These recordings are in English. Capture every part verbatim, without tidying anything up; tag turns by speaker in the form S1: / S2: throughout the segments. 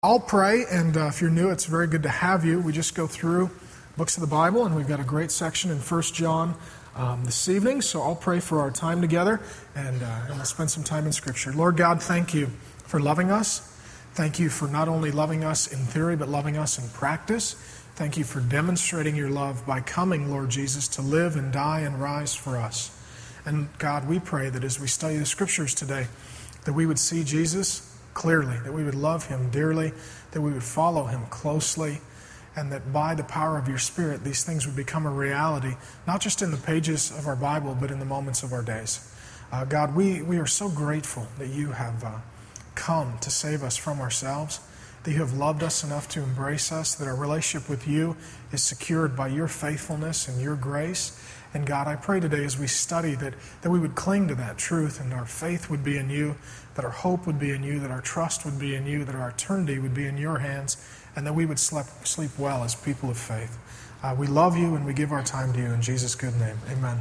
S1: I'll pray, and uh, if you're new, it's very good to have you. We just go through books of the Bible, and we've got a great section in First John um, this evening, so I'll pray for our time together, and, uh, and we'll spend some time in Scripture. Lord God, thank you for loving us. Thank you for not only loving us in theory, but loving us in practice. Thank you for demonstrating your love by coming, Lord Jesus, to live and die and rise for us. And God, we pray that as we study the Scriptures today, that we would see Jesus clearly, that we would love him dearly, that we would follow him closely, and that by the power of your Spirit, these things would become a reality, not just in the pages of our Bible, but in the moments of our days. Uh, God, we, we are so grateful that you have uh, come to save us from ourselves, that you have loved us enough to embrace us, that our relationship with you is secured by your faithfulness and your grace. And God, I pray today as we study that, that we would cling to that truth and our faith would be in you, that our hope would be in you, that our trust would be in you, that our eternity would be in your hands, and that we would sleep, sleep well as people of faith. Uh, we love you and we give our time to you in Jesus' good name. Amen.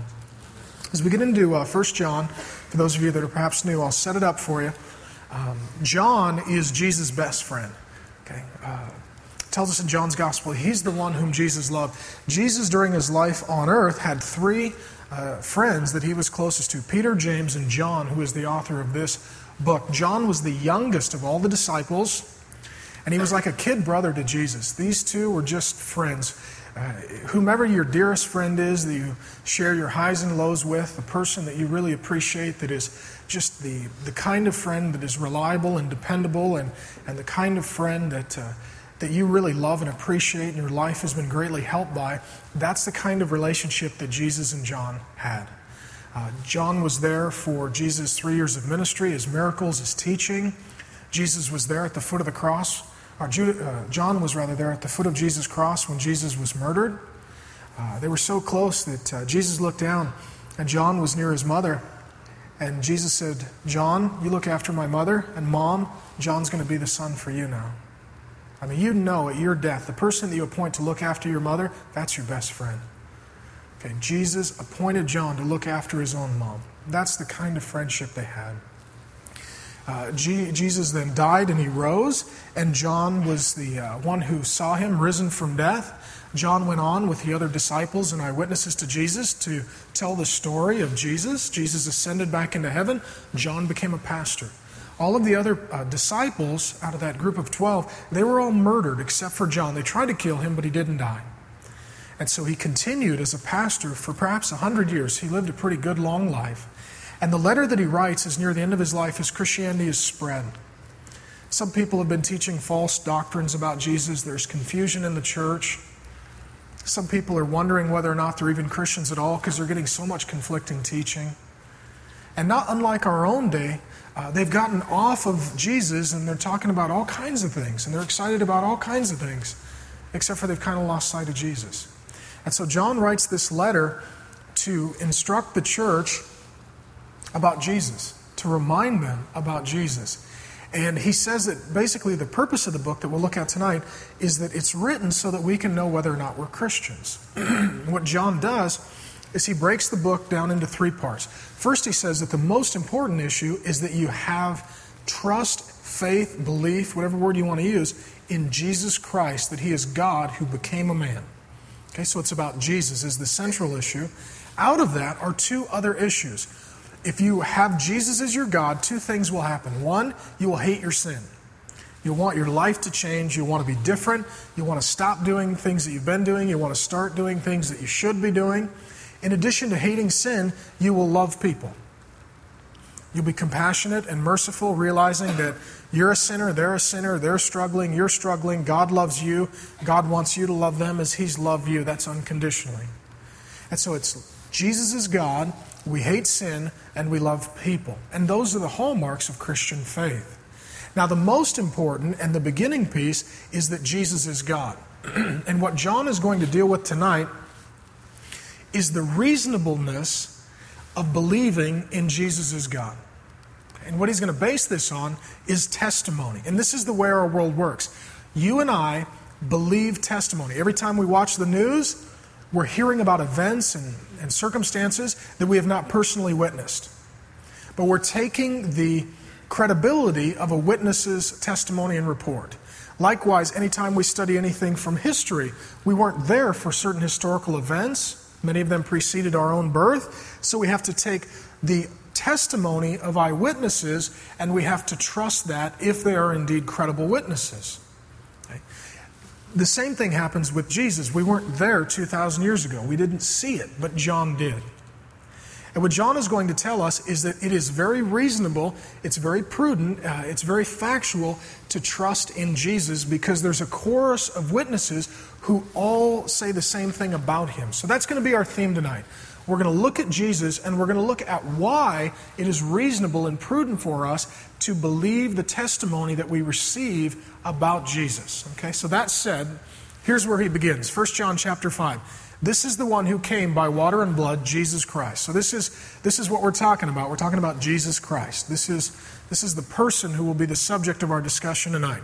S1: As we get into uh, First John, for those of you that are perhaps new, I'll set it up for you. Um, John is Jesus' best friend. Okay. Uh, tells us in John's Gospel, he's the one whom Jesus loved. Jesus, during his life on earth, had three uh, friends that he was closest to, Peter, James, and John, who is the author of this book. John was the youngest of all the disciples, and he was like a kid brother to Jesus. These two were just friends. Uh, whomever your dearest friend is that you share your highs and lows with, the person that you really appreciate, that is just the, the kind of friend that is reliable and dependable, and, and the kind of friend that uh, that you really love and appreciate and your life has been greatly helped by, that's the kind of relationship that Jesus and John had. Uh, John was there for Jesus' three years of ministry, his miracles, his teaching. Jesus was there at the foot of the cross, or Judah, uh, John was rather there at the foot of Jesus' cross when Jesus was murdered. Uh, they were so close that uh, Jesus looked down and John was near his mother. And Jesus said, "John, you look after my mother, and Mom, John's going to be the son for you now." I mean, you know at your death, the person that you appoint to look after your mother, that's your best friend. Okay, Jesus appointed John to look after his own mom. That's the kind of friendship they had. Uh, G- Jesus then died and he rose, and John was the uh, one who saw him risen from death. John went on with the other disciples and eyewitnesses to Jesus to tell the story of Jesus. Jesus ascended back into heaven. John became a pastor. All of the other uh, disciples out of that group of twelve, they were all murdered except for John. They tried to kill him, but he didn't die. And so he continued as a pastor for perhaps a hundred years. He lived a pretty good long life. And the letter that he writes is near the end of his life as Christianity is spread. Some people have been teaching false doctrines about Jesus. There's confusion in the church. Some people are wondering whether or not they're even Christians at all because they're getting so much conflicting teaching. And not unlike our own day, Uh, they've gotten off of Jesus and they're talking about all kinds of things and they're excited about all kinds of things, except for they've kind of lost sight of Jesus. And so John writes this letter to instruct the church about Jesus, to remind them about Jesus. And he says that basically the purpose of the book that we'll look at tonight is that it's written so that we can know whether or not we're Christians. What John does is he breaks the book down into three parts. First, he says that the most important issue is that you have trust, faith, belief, whatever word you want to use, in Jesus Christ, that he is God who became a man. Okay, so it's about Jesus as the central issue. Out of that are two other issues. If you have Jesus as your God, two things will happen. One, you will hate your sin. You'll want your life to change. You want to be different. You want to stop doing things that you've been doing. You want to start doing things that you should be doing. In addition to hating sin, you will love people. You'll be compassionate and merciful, realizing that you're a sinner, they're a sinner, they're struggling, you're struggling. God loves you. God wants you to love them as he's loved you. That's unconditionally. And so it's Jesus is God, we hate sin, and we love people. And those are the hallmarks of Christian faith. Now, the most important and the beginning piece is that Jesus is God. And what John is going to deal with tonight is the reasonableness of believing in Jesus as God. And what he's going to base this on is testimony. And this is the way our world works. You and I believe testimony. Every time we watch the news, we're hearing about events and, and circumstances that we have not personally witnessed. But we're taking the credibility of a witness's testimony and report. Likewise, anytime we study anything from history, we weren't there for certain historical events. Many of them preceded our own birth. So we have to take the testimony of eyewitnesses, and we have to trust that if they are indeed credible witnesses. Okay? The same thing happens with Jesus. We weren't there two thousand years ago. We didn't see it, but John did. And what John is going to tell us is that it is very reasonable, it's very prudent, uh, it's very factual to trust in Jesus because there's a chorus of witnesses who all say the same thing about him. So that's going to be our theme tonight. We're going to look at Jesus and we're going to look at why it is reasonable and prudent for us to believe the testimony that we receive about Jesus. Okay, so that said, here's where he begins. First John chapter five. This is the one who came by water and blood, Jesus Christ. So this is this is what we're talking about. We're talking about Jesus Christ. This is this is the person who will be the subject of our discussion tonight.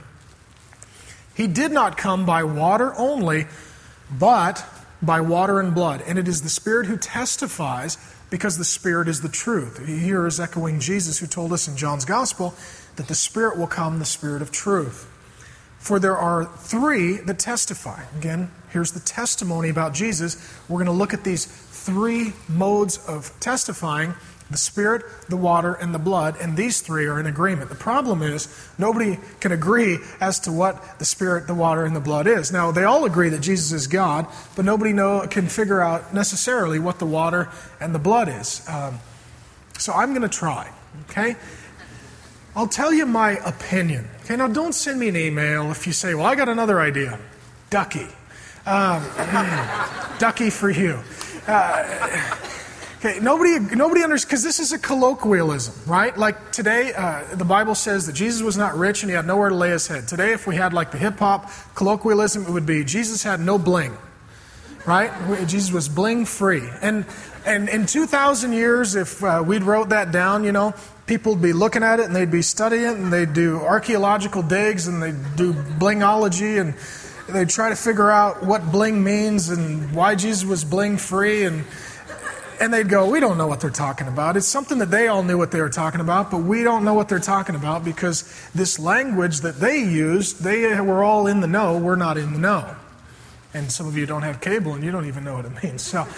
S1: He did not come by water only, but by water and blood. And it is the Spirit who testifies, because the Spirit is the truth. Here is echoing Jesus, who told us in John's Gospel that the Spirit will come, the Spirit of truth. For there are three that testify. Again, here's the testimony about Jesus. We're going to look at these three modes of testifying: the Spirit, the water, and the blood. And these three are in agreement. The problem is nobody can agree as to what the Spirit, the water, and the blood is. Now, they all agree that Jesus is God, but nobody know, can figure out necessarily what the water and the blood is. Um, so I'm going to try, okay? I'll tell you my opinion. Okay, now don't send me an email if you say, well, I got another idea. Ducky. Um, ducky for you. Uh, okay, nobody nobody understands, because this is a colloquialism, right? Like today, uh, the Bible says that Jesus was not rich and he had nowhere to lay his head. Today, if we had like the hip-hop colloquialism, it would be Jesus had no bling, right? Jesus was bling-free. And, and in two thousand years, if uh, we'd wrote that down, you know, people would be looking at it and they'd be studying it and they'd do archaeological digs and they'd do blingology and they'd try to figure out what bling means and why Jesus was bling free, and and they'd go, we don't know what they're talking about. It's something that they all knew what they were talking about, but we don't know what they're talking about because this language that they used, they were all in the know, we're not in the know. And some of you don't have cable and you don't even know what it means. So,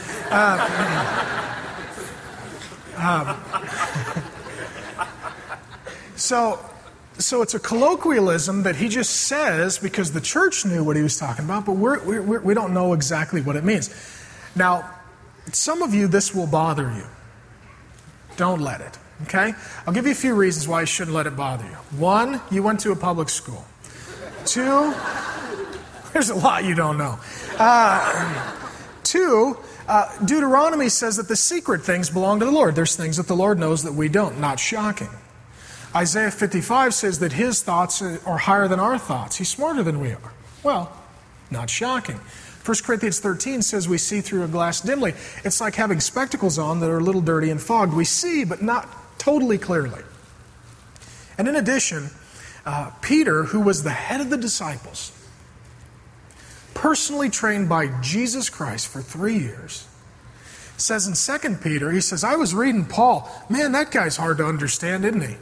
S1: uh, um, So, so it's a colloquialism that he just says because the church knew what he was talking about, but we're, we're, we don't know exactly what it means. Now, some of you, this will bother you. Don't let it, okay? I'll give you a few reasons why you shouldn't let it bother you. One, you went to a public school. Two, there's a lot you don't know. Uh, two, uh, Deuteronomy says that the secret things belong to the Lord. There's things that the Lord knows that we don't. Not shocking. Isaiah fifty-five says that his thoughts are higher than our thoughts. He's smarter than we are. Well, not shocking. First Corinthians thirteen says we see through a glass dimly. It's like having spectacles on that are a little dirty and fogged. We see, but not totally clearly. And in addition, uh, Peter, who was the head of the disciples, personally trained by Jesus Christ for three years, says in Second Peter, he says, I was reading Paul. Man, that guy's hard to understand, isn't he?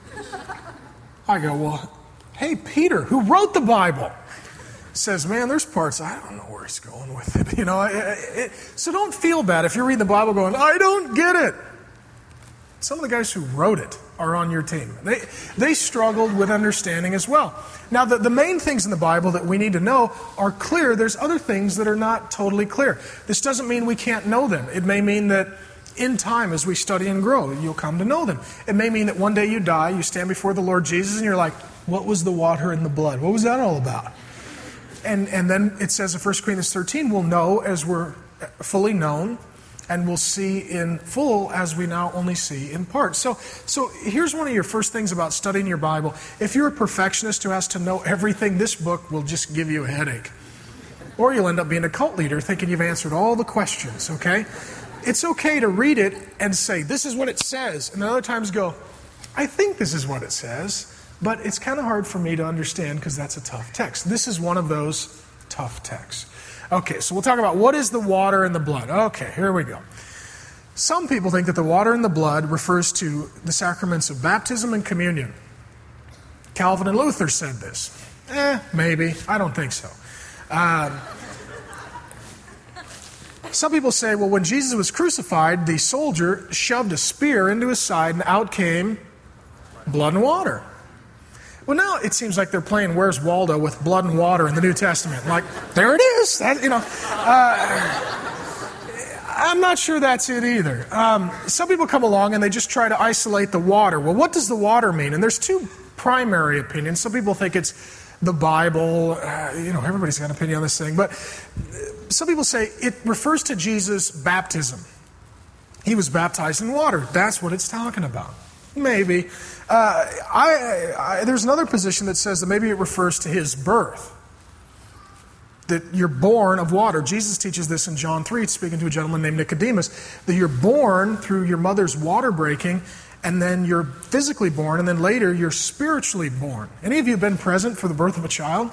S1: I go, well, hey, Peter, who wrote the Bible, says, man, there's parts, I don't know where he's going with it. You know, it, it, so don't feel bad if you're reading the Bible going, I don't get it. Some of the guys who wrote it are on your team. They they struggled with understanding as well. Now, the, the main things in the Bible that we need to know are clear. There's other things that are not totally clear. This doesn't mean we can't know them. It may mean that in time, as we study and grow, you'll come to know them. It may mean that one day you die, you stand before the Lord Jesus, and you're like, what was the water and the blood? What was that all about? And and then it says in First Corinthians thirteen, we'll know as we're fully known, and we'll see in full as we now only see in part. So, so here's one of your first things about studying your Bible. If you're a perfectionist who has to know everything, this book will just give you a headache. Or you'll end up being a cult leader thinking you've answered all the questions, okay? It's okay to read it and say, this is what it says. And other times go, I think this is what it says, but it's kind of hard for me to understand because that's a tough text. This is one of those tough texts. Okay, so we'll talk about what is the water and the blood. Okay, here we go. Some people think that the water and the blood refers to the sacraments of baptism and communion. Calvin and Luther said this. Eh, maybe. I don't think so. Um, some people say, well, when Jesus was crucified, the soldier shoved a spear into his side and out came blood and water. Well, now it seems like they're playing Where's Waldo with blood and water in the New Testament. Like, there it is. That, you know, uh, I'm not sure that's it either. Um, some people come along and they just try to isolate the water. Well, what does the water mean? And there's two primary opinions. Some people think it's the Bible. Uh, you know, everybody's got an opinion on this thing. But some people say it refers to Jesus' baptism. He was baptized in water. That's what it's talking about. Maybe. Uh, I, I, there's another position that says that maybe it refers to his birth. That you're born of water. Jesus teaches this in John three, speaking to a gentleman named Nicodemus, that you're born through your mother's water breaking, and then you're physically born, and then later you're spiritually born. Any of you been present for the birth of a child?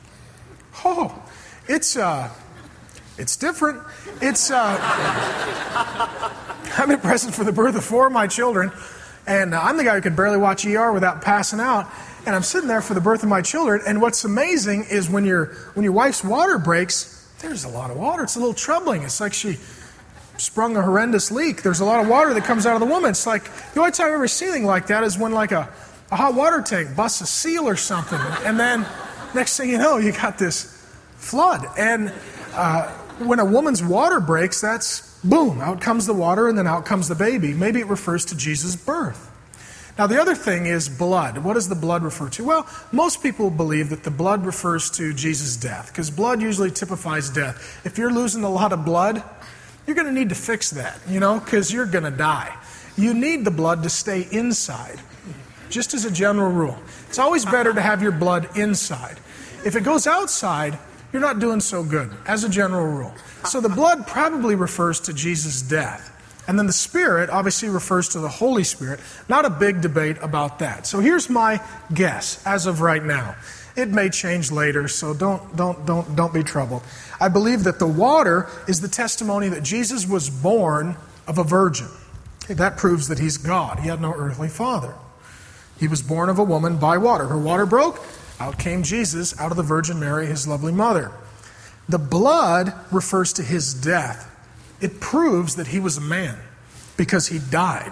S1: Oh, it's uh, it's different. It's uh, I've been present for the birth of four of my children, and I'm the guy who could barely watch E R without passing out. And I'm sitting there for the birth of my children, and what's amazing is when your when your wife's water breaks, there's a lot of water. It's a little troubling. It's like she sprung a horrendous leak. There's a lot of water that comes out of the woman. It's like, the only time I've ever seen anything like that is when like a, a hot water tank busts a seal or something. And then next thing you know, you got this flood. And uh, when a woman's water breaks, that's boom, out comes the water and then out comes the baby. Maybe it refers to Jesus' birth. Now, the other thing is blood. What does the blood refer to? Well, most people believe that the blood refers to Jesus' death, because blood usually typifies death. If you're losing a lot of blood, you're going to need to fix that, you know, because you're going to die. You need the blood to stay inside, just as a general rule. It's always better to have your blood inside. If it goes outside, you're not doing so good, as a general rule. So the blood probably refers to Jesus' death. And then the Spirit obviously refers to the Holy Spirit. Not a big debate about that. So here's my guess as of right now. It may change later, so don't don't don't don't be troubled. I believe that the water is the testimony that Jesus was born of a virgin. Okay, that proves that he's God. He had no earthly father. He was born of a woman by water. Her water broke, out came Jesus out of the Virgin Mary, his lovely mother. The blood refers to his death. It proves that he was a man because he died.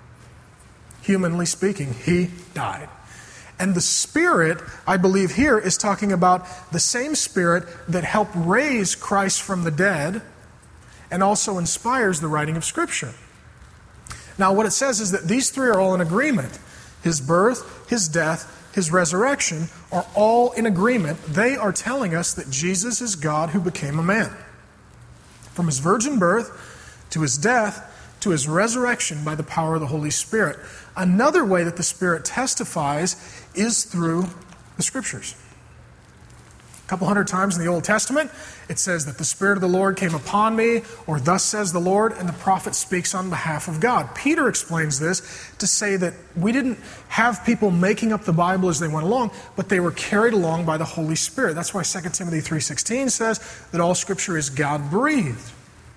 S1: Humanly speaking, he died. And the Spirit, I believe here, is talking about the same Spirit that helped raise Christ from the dead and also inspires the writing of Scripture. Now, what it says is that these three are all in agreement. His birth, his death, his resurrection are all in agreement. They are telling us that Jesus is God who became a man. From his virgin birth to his death to his resurrection by the power of the Holy Spirit. Another way that the Spirit testifies is through the Scriptures. A couple hundred times in the Old Testament, it says that the Spirit of the Lord came upon me, or thus says the Lord, and the prophet speaks on behalf of God. Peter explains this to say that we didn't have people making up the Bible as they went along, but they were carried along by the Holy Spirit. That's why Second Timothy three sixteen says that all Scripture is God-breathed.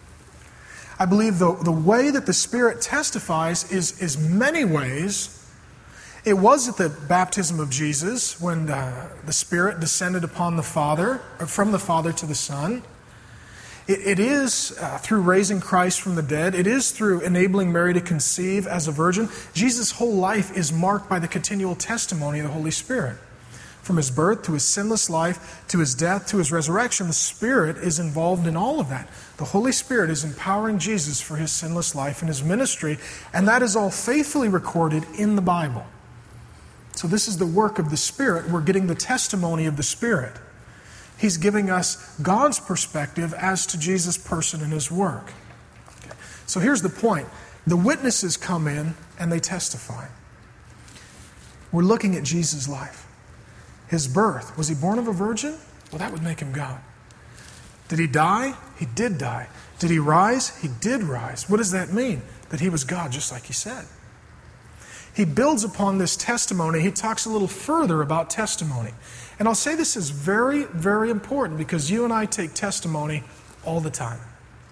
S1: I believe the, the way that the Spirit testifies is, is many ways. It was at the baptism of Jesus when uh, the Spirit descended upon the Father, or from the Father to the Son. It, it is uh, through raising Christ from the dead. It is through enabling Mary to conceive as a virgin. Jesus' whole life is marked by the continual testimony of the Holy Spirit. From his birth to his sinless life, to his death, to his resurrection, the Spirit is involved in all of that. The Holy Spirit is empowering Jesus for his sinless life and his ministry, and that is all faithfully recorded in the Bible. So this is the work of the Spirit. We're getting the testimony of the Spirit. He's giving us God's perspective as to Jesus' person and his work. Okay. So here's the point. The witnesses come in and they testify. We're looking at Jesus' life. His birth. Was he born of a virgin? Well, that would make him God. Did he die? He did die. Did he rise? He did rise. What does that mean? That he was God, just like he said. He builds upon this testimony. He talks a little further about testimony. And I'll say this is very, very important because you and I take testimony all the time.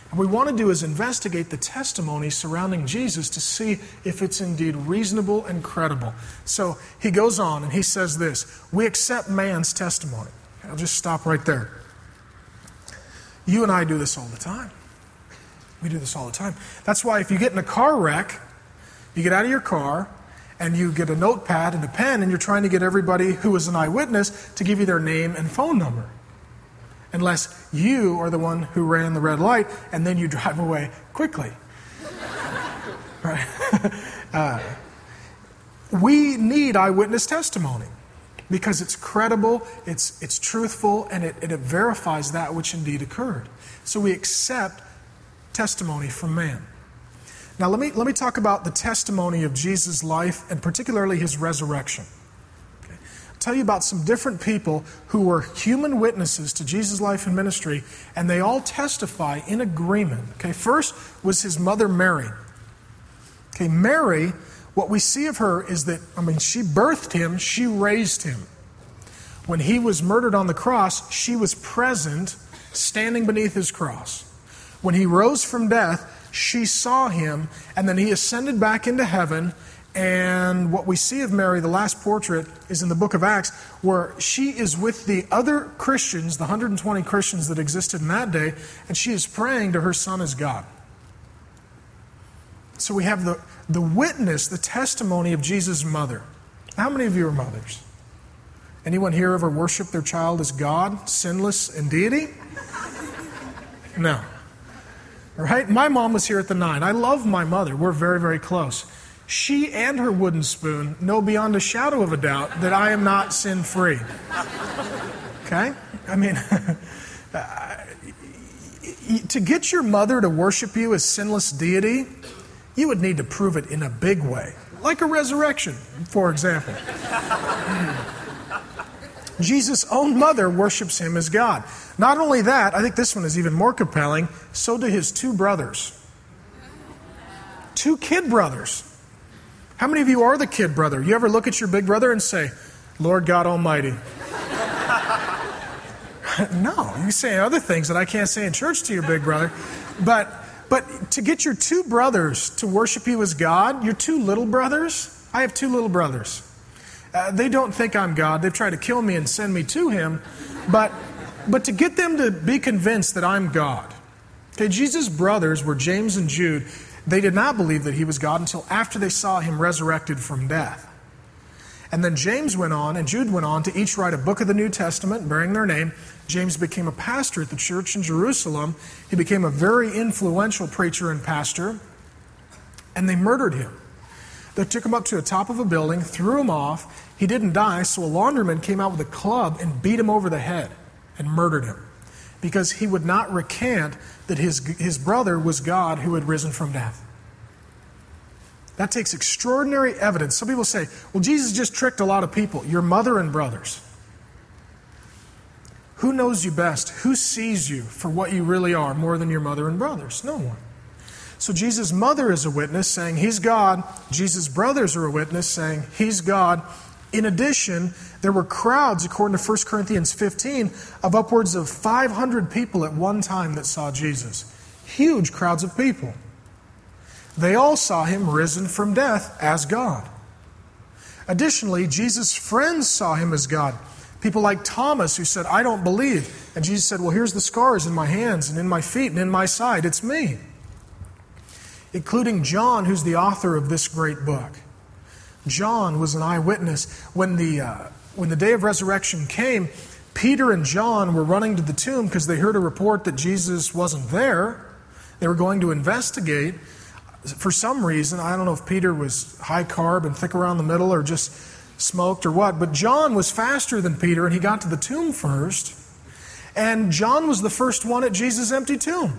S1: What we want to do is investigate the testimony surrounding Jesus to see if it's indeed reasonable and credible. So he goes on and he says this, we accept man's testimony. I'll just stop right there. You and I do this all the time. We do this all the time. That's why if you get in a car wreck, you get out of your car and you get a notepad and a pen and you're trying to get everybody who is an eyewitness to give you their name and phone number. Unless you are the one who ran the red light and then you drive away quickly. Right? uh, we need eyewitness testimony because it's credible, it's it's truthful, and it, it verifies that which indeed occurred. So we accept testimony from man. Now let me let me talk about the testimony of Jesus' life and particularly his resurrection. Tell you about some different people who were human witnesses to Jesus' life and ministry, and they all testify in agreement. Okay, first was his mother Mary. Okay, Mary, what we see of her is that, I mean, she birthed him, she raised him. When he was murdered on the cross, she was present, standing beneath his cross. When he rose from death, she saw him, and then he ascended back into heaven. And what we see of Mary, the last portrait, is in the book of Acts, where she is with the other Christians, the one hundred twenty Christians that existed in that day, and she is praying to her Son as God. So we have the, the witness, the testimony of Jesus' mother. How many of you are mothers? Anyone here ever worshiped their child as God, sinless in deity? No. Right? My mom was here at the nine. I love my mother. We're very, very close. She and her wooden spoon know beyond a shadow of a doubt that I am not sin-free. Okay? I mean, uh, to get your mother to worship you as sinless deity, you would need to prove it in a big way. Like a resurrection, for example. Jesus' own mother worships him as God. Not only that, I think this one is even more compelling, so do his two brothers. Two kid brothers. How many of you are the kid brother? You ever look at your big brother and say, Lord God Almighty? No, you say other things that I can't say in church to your big brother. But but to get your two brothers to worship you as God, your two little brothers, I have two little brothers. Uh, they don't think I'm God. They've tried to kill me and send me to him. But, but to get them to be convinced that I'm God. Okay, Jesus' brothers were James and Jude. They did not believe that he was God until after they saw him resurrected from death. And then James went on, and Jude went on to each write a book of the New Testament bearing their name. James became a pastor at the church in Jerusalem. He became a very influential preacher and pastor. And they murdered him. They took him up to the top of a building, threw him off. He didn't die, so a launderman came out with a club and beat him over the head and murdered him. Because he would not recant that his, his brother was God who had risen from death. That takes extraordinary evidence. Some people say, well, Jesus just tricked a lot of people. Your mother and brothers. Who knows you best? Who sees you for what you really are more than your mother and brothers? No one. So Jesus' mother is a witness saying he's God. Jesus' brothers are a witness saying he's God. In addition, there were crowds, according to First Corinthians fifteen, of upwards of five hundred people at one time that saw Jesus. Huge crowds of people. They all saw him risen from death as God. Additionally, Jesus' friends saw him as God. People like Thomas who said, I don't believe. And Jesus said, well, here's the scars in my hands and in my feet and in my side. It's me. Including John, who's the author of this great book. John was an eyewitness. When the, uh, when the day of resurrection came, Peter and John were running to the tomb because they heard a report that Jesus wasn't there. They were going to investigate. For some reason, I don't know if Peter was high carb and thick around the middle or just smoked or what, but John was faster than Peter and he got to the tomb first. And John was the first one at Jesus' empty tomb.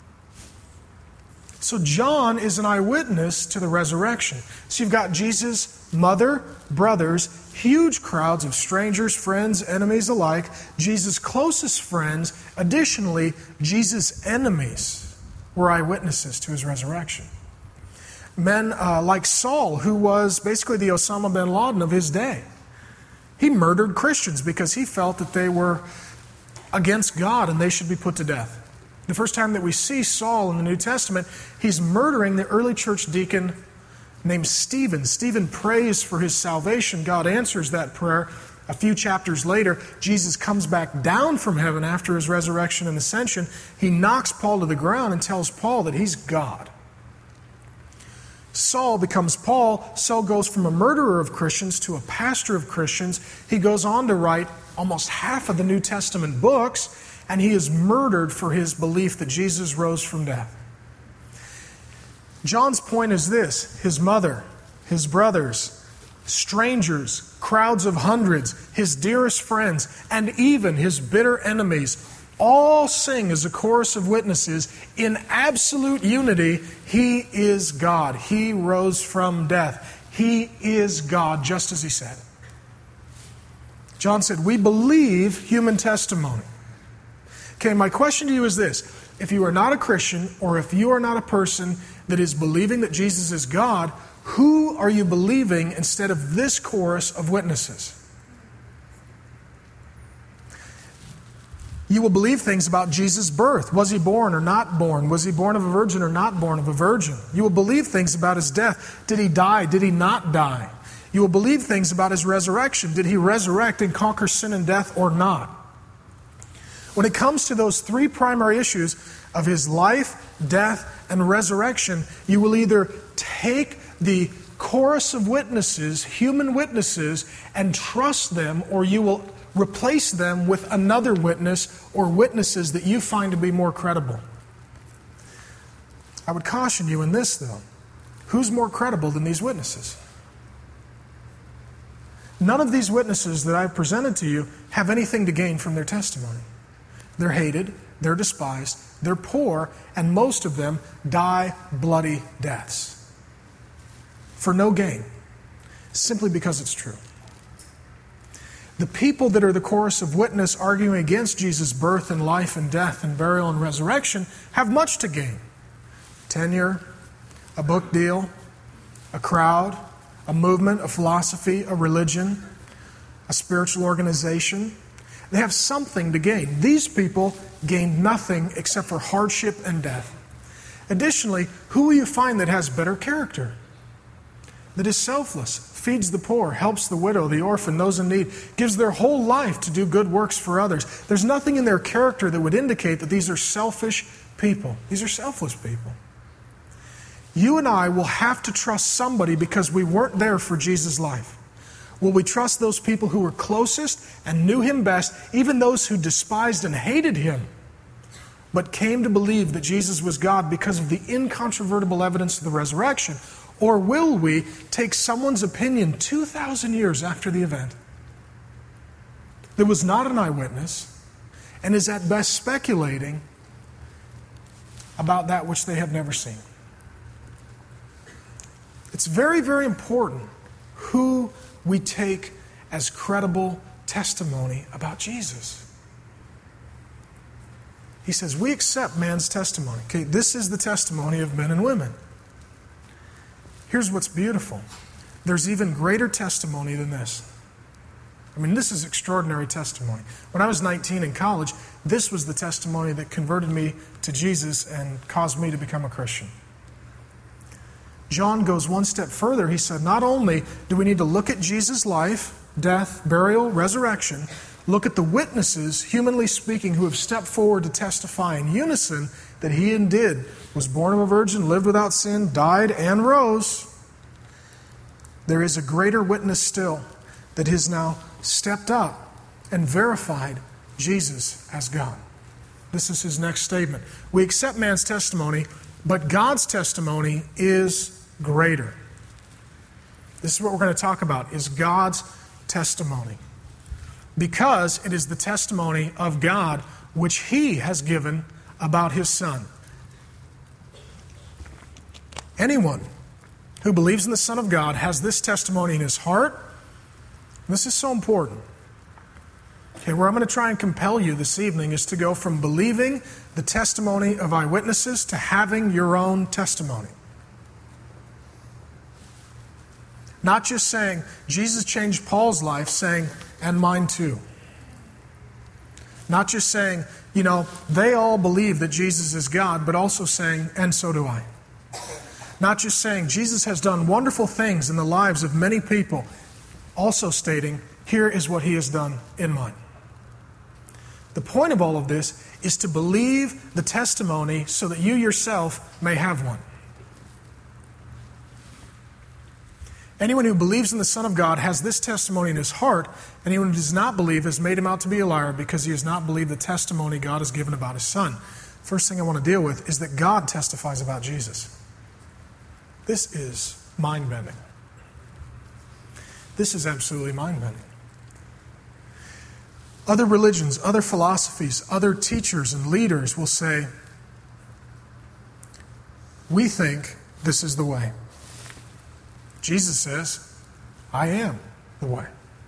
S1: So John is an eyewitness to the resurrection. So you've got Jesus' mother, brothers, huge crowds of strangers, friends, enemies alike, Jesus' closest friends. Additionally, Jesus' enemies were eyewitnesses to his resurrection. Men uh, like Saul, who was basically the Osama bin Laden of his day. He murdered Christians because he felt that they were against God and they should be put to death. The first time that we see Saul in the New Testament, he's murdering the early church deacon named Stephen. Stephen prays for his salvation. God answers that prayer. A few chapters later, Jesus comes back down from heaven after his resurrection and ascension. He knocks Paul to the ground and tells Paul that he's God. Saul becomes Paul. Saul goes from a murderer of Christians to a pastor of Christians. He goes on to write almost half of the New Testament books, and he is murdered for his belief that Jesus rose from death. John's point is this: his mother, his brothers, strangers, crowds of hundreds, his dearest friends, and even his bitter enemies all sing as a chorus of witnesses in absolute unity, He is God. He rose from death. He is God, just as He said. John said, we believe human testimony. Okay, my question to you is this: if you are not a Christian, or if you are not a person that is believing that Jesus is God, who are you believing instead of this chorus of witnesses? You will believe things about Jesus' birth. Was he born or not born? Was he born of a virgin or not born of a virgin? You will believe things about his death. Did he die? Did he not die? You will believe things about his resurrection. Did he resurrect and conquer sin and death or not? When it comes to those three primary issues of his life, death, and resurrection, you will either take the chorus of witnesses, human witnesses, and trust them, or you will replace them with another witness or witnesses that you find to be more credible. I would caution you in this, though. Who's more credible than these witnesses? None of these witnesses that I've presented to you have anything to gain from their testimony. They're hated, they're despised, they're poor, and most of them die bloody deaths for no gain, simply because it's true. The people that are the chorus of witness arguing against Jesus' birth and life and death and burial and resurrection have much to gain. Tenure, a book deal, a crowd, a movement, a philosophy, a religion, a spiritual organization. They have something to gain. These people gain nothing except for hardship and death. Additionally, who will you find that has better character? That is selfless, feeds the poor, helps the widow, the orphan, those in need, gives their whole life to do good works for others. There's nothing in their character that would indicate that these are selfish people. These are selfless people. You and I will have to trust somebody because we weren't there for Jesus' life. Will we trust those people who were closest and knew Him best, even those who despised and hated Him, but came to believe that Jesus was God because of the incontrovertible evidence of the resurrection? Or will we take someone's opinion two thousand years after the event that was not an eyewitness and is at best speculating about that which they have never seen? It's very, very important who we take as credible testimony about Jesus. He says, we accept man's testimony. Okay, this is the testimony of men and women. Here's what's beautiful. There's even greater testimony than this. I mean, this is extraordinary testimony. When I was nineteen in college, this was the testimony that converted me to Jesus and caused me to become a Christian. John goes one step further. He said, not only do we need to look at Jesus' life, death, burial, resurrection, look at the witnesses, humanly speaking, who have stepped forward to testify in unison that He indeed was born of a virgin, lived without sin, died, and rose. There is a greater witness still that has now stepped up and verified Jesus as God. This is his next statement. We accept man's testimony, but God's testimony is greater. This is what we're going to talk about, is God's testimony. Because it is the testimony of God which He has given about His Son. Anyone who believes in the Son of God has this testimony in his heart. This is so important. Okay, where I'm going to try and compel you this evening is to go from believing the testimony of eyewitnesses to having your own testimony. Not just saying, Jesus changed Paul's life, saying, and mine too. Not just saying, you know, they all believe that Jesus is God, but also saying, and so do I. Not just saying, Jesus has done wonderful things in the lives of many people, also stating, here is what he has done in mine. The point of all of this is to believe the testimony so that you yourself may have one. Anyone who believes in the Son of God has this testimony in his heart. Anyone who does not believe has made him out to be a liar because he has not believed the testimony God has given about his Son. First thing I want to deal with is that God testifies about Jesus. This is mind-bending. This is absolutely mind-bending. Other religions, other philosophies, other teachers and leaders will say, we think this is the way. Jesus says, I am the way.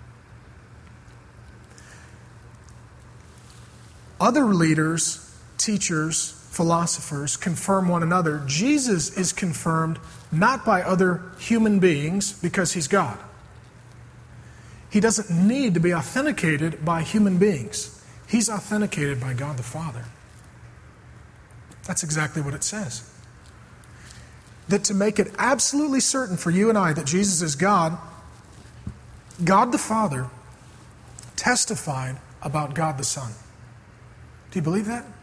S1: Other leaders, teachers, philosophers confirm one another. Jesus is confirmed not by other human beings because he's God. He doesn't need to be authenticated by human beings. He's authenticated by God the Father. That's exactly what it says. That to make it absolutely certain for you and I that Jesus is God, God the Father testified about God the Son. Do you believe that?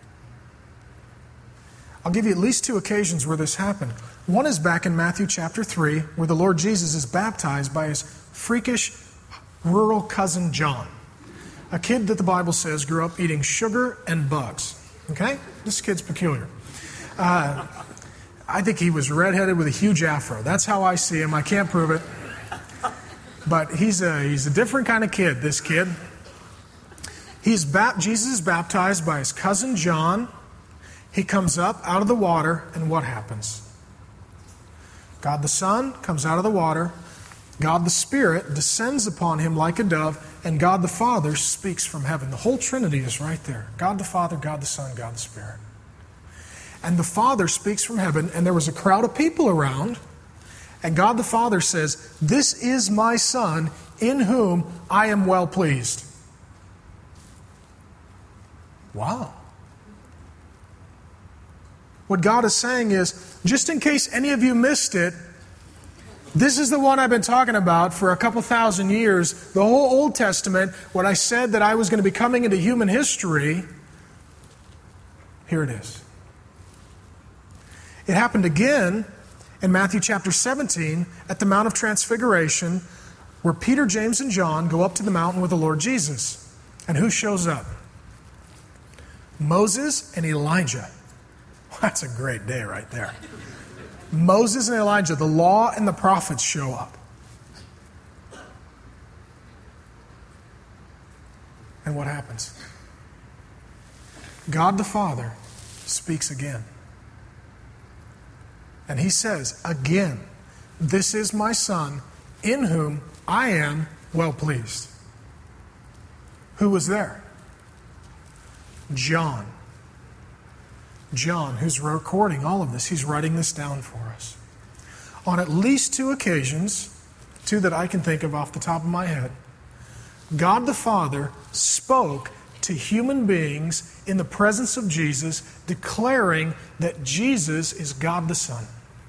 S1: I'll give you at least two occasions where this happened. One is back in Matthew chapter three, where the Lord Jesus is baptized by his freakish rural cousin John, a kid that the Bible says grew up eating sugar and bugs. Okay? This kid's peculiar. Uh, I think he was redheaded with a huge afro. That's how I see him. I can't prove it. But he's a, he's a different kind of kid, this kid. He's ba- Jesus is baptized by his cousin John. He comes up out of the water, and what happens? God the Son comes out of the water. God the Spirit descends upon him like a dove, and God the Father speaks from heaven. The whole Trinity is right there. God the Father, God the Son, God the Spirit. And the Father speaks from heaven, and there was a crowd of people around, and God the Father says, "This is my Son, in whom I am well pleased." Wow. What God is saying is, just in case any of you missed it, this is the one I've been talking about for a couple thousand years. The whole Old Testament, when I said that I was going to be coming into human history, here it is. It happened again in Matthew chapter seventeen at the Mount of Transfiguration, where Peter, James, and John go up to the mountain with the Lord Jesus. And who shows up? Moses and Elijah. That's a great day right there. Moses and Elijah, the law and the prophets show up. And what happens? God the Father speaks again. And he says, again, "This is my Son, in whom I am well pleased." Who was there? John. John, who's recording all of this. He's writing this down for us. On at least two occasions, two that I can think of off the top of my head, God the Father spoke to human beings in the presence of Jesus, declaring that Jesus is God the Son.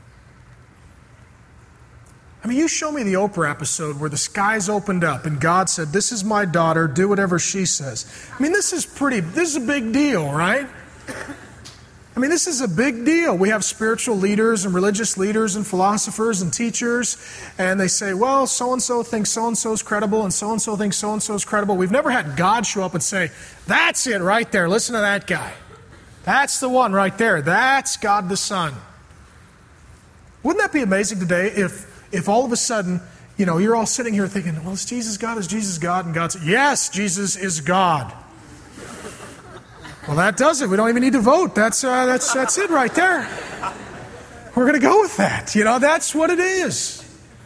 S1: I mean, you show me the Oprah episode where the skies opened up and God said, "This is my daughter, do whatever she says." I mean, this is pretty, this is a big deal, right? I mean, this is a big deal. We have spiritual leaders and religious leaders and philosophers and teachers, and they say, well, so-and-so thinks so-and-so is credible, and so-and-so thinks so-and-so is credible. We've never had God show up and say, "That's it right there. Listen to that guy. That's the one right there. That's God the Son." Wouldn't that be amazing today if, if all of a sudden, you know, you're all sitting here thinking, well, is Jesus God? Is Jesus God? And God said, yes, Jesus is God. Well, that does it. We don't even need to vote. That's uh, that's that's it right there. We're going to go with that. You know, that's what it is.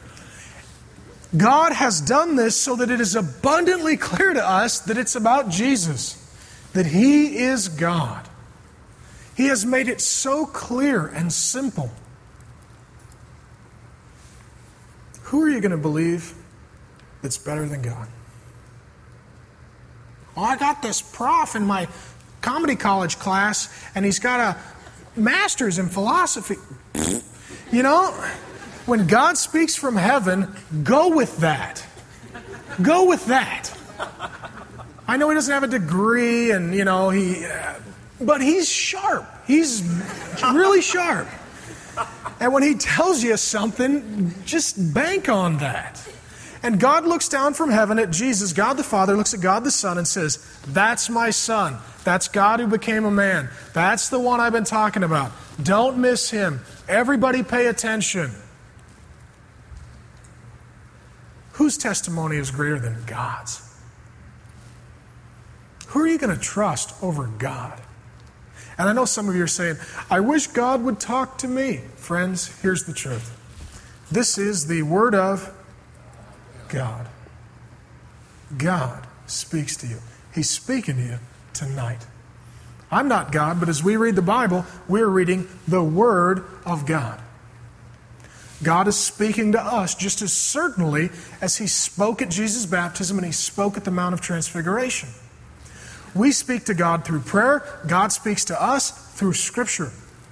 S1: God has done this so that it is abundantly clear to us that it's about Jesus, that He is God. He has made it so clear and simple. Who are you going to believe that's better than God? Oh, I got this prof in my comedy college class, and he's got a master's in philosophy. You know, when God speaks from heaven, go with that. Go with that. I know he doesn't have a degree, and, you know, he, uh, but he's sharp. He's really sharp. And when he tells you something, just bank on that. And God looks down from heaven at Jesus. God the Father looks at God the Son and says, that's my Son. That's God who became a man. That's the one I've been talking about. Don't miss him. Everybody pay attention. Whose testimony is greater than God's? Who are you going to trust over God? And I know some of you are saying, I wish God would talk to me. Friends, here's the truth. This is the Word of God. God speaks to you. He's speaking to you tonight. I'm not God, but as we read the Bible, we're reading the Word of God. God is speaking to us just as certainly as He spoke at Jesus' baptism and He spoke at the Mount of Transfiguration. We speak to God through prayer. God speaks to us through Scripture.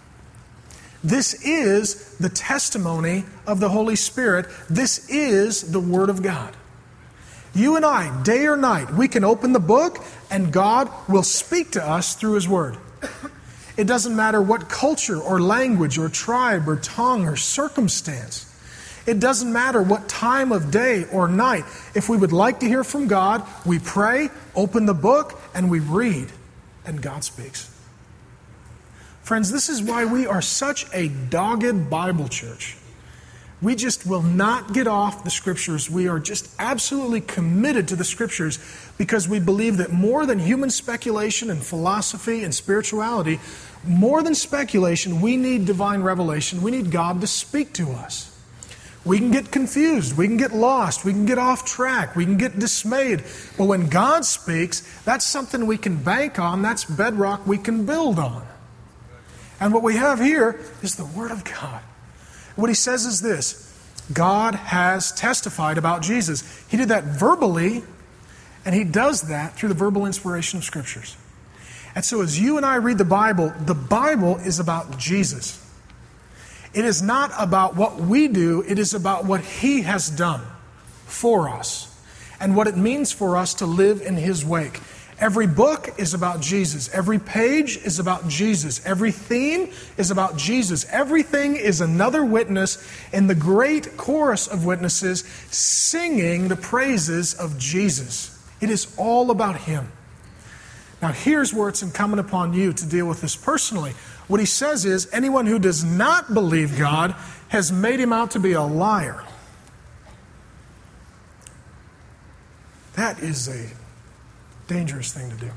S1: This is the testimony of the Holy Spirit. This is the Word of God. You and I, day or night, we can open the book and God will speak to us through His Word. It doesn't matter what culture or language or tribe or tongue or circumstance. It doesn't matter what time of day or night. If we would like to hear from God, we pray, open the book, and we read, and God speaks. Friends, this is why we are such a dogged Bible church. We just will not get off the Scriptures. We are just absolutely committed to the Scriptures because we believe that more than human speculation and philosophy and spirituality, more than speculation, we need divine revelation. We need God to speak to us. We can get confused. We can get lost. We can get off track. We can get dismayed. But when God speaks, that's something we can bank on. That's bedrock we can build on. And what we have here is the Word of God. What he says is this: God has testified about Jesus. He did that verbally, and he does that through the verbal inspiration of Scriptures. And so as you and I read the Bible, the Bible is about Jesus. It is not about what we do, it is about what He has done for us and what it means for us to live in His wake. Every book is about Jesus. Every page is about Jesus. Every theme is about Jesus. Everything is another witness in the great chorus of witnesses singing the praises of Jesus. It is all about Him. Now here's where it's incumbent upon you to deal with this personally. What he says is, anyone who does not believe God has made him out to be a liar. That is a dangerous thing to do.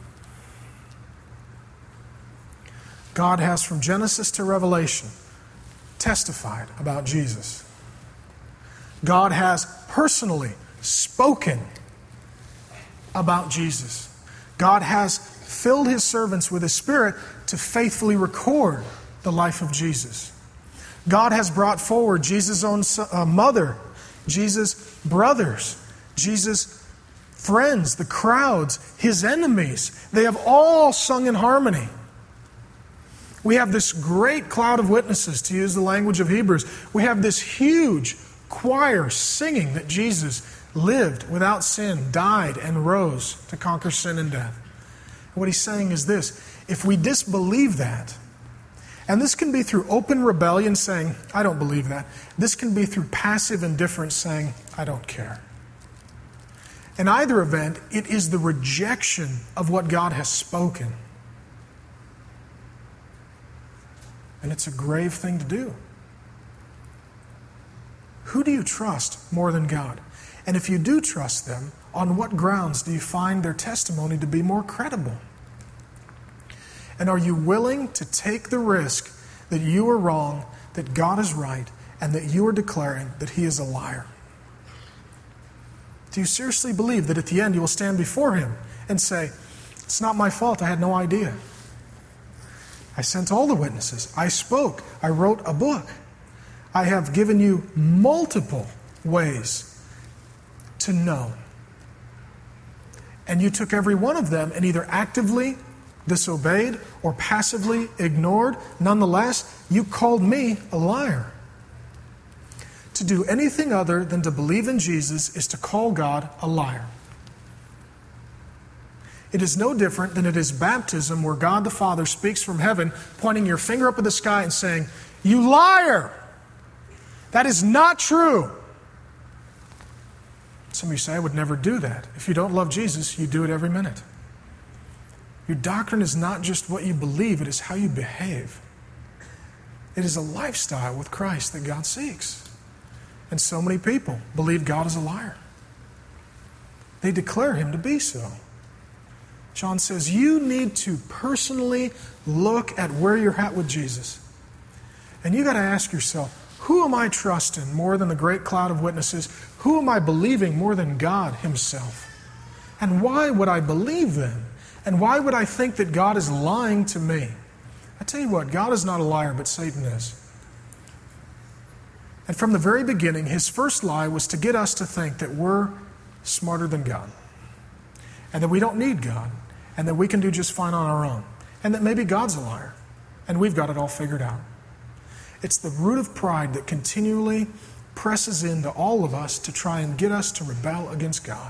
S1: God has, from Genesis to Revelation, testified about Jesus. God has personally spoken about Jesus. God has filled His servants with His Spirit to faithfully record the life of Jesus. God has brought forward Jesus' own uh, mother, Jesus' brothers, Jesus' friends, the crowds, His enemies. They have all sung in harmony. We have this great cloud of witnesses, to use the language of Hebrews. We have this huge choir singing that Jesus lived without sin, died, and rose to conquer sin and death. And what he's saying is this: if we disbelieve that, and this can be through open rebellion saying, I don't believe that. This can be through passive indifference saying, I don't care. In either event, it is the rejection of what God has spoken. And it's a grave thing to do. Who do you trust more than God? And if you do trust them, on what grounds do you find their testimony to be more credible? And are you willing to take the risk that you are wrong, that God is right, and that you are declaring that He is a liar? Do you seriously believe that at the end you will stand before Him and say, it's not my fault, I had no idea. I sent all the witnesses. I spoke. I wrote a book. I have given you multiple ways to know. and you took every one of them and either actively disobeyed or passively ignored, nonetheless, you called me a liar. To do anything other than to believe in Jesus is to call God a liar. It is no different than it is baptism, where God the Father speaks from heaven, pointing your finger up at the sky and saying, "You liar! That is not true." Some of you say, "I would never do that." If you don't love Jesus, you do it every minute. Your doctrine is not just what you believe, it is how you behave. It is a lifestyle with Christ that God seeks. And so many people believe God is a liar. They declare him to be so. John says you need to personally look at where you're at with Jesus. And you got to ask yourself, who am I trusting more than the great cloud of witnesses? Who am I believing more than God himself? And why would I believe them? And why would I think that God is lying to me? I tell you what, God is not a liar, but Satan is. And from the very beginning, his first lie was to get us to think that we're smarter than God, and that we don't need God, and that we can do just fine on our own, and that maybe God's a liar, and we've got it all figured out. It's the root of pride that continually presses into all of us to try and get us to rebel against God.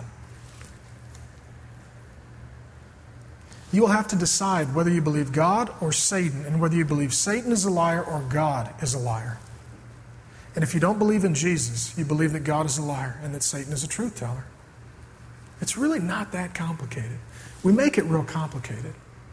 S1: You will have to decide whether you believe God or Satan, and whether you believe Satan is a liar or God is a liar. And if you don't believe in Jesus, you believe that God is a liar and that Satan is a truth teller. It's really not that complicated. We make it real complicated.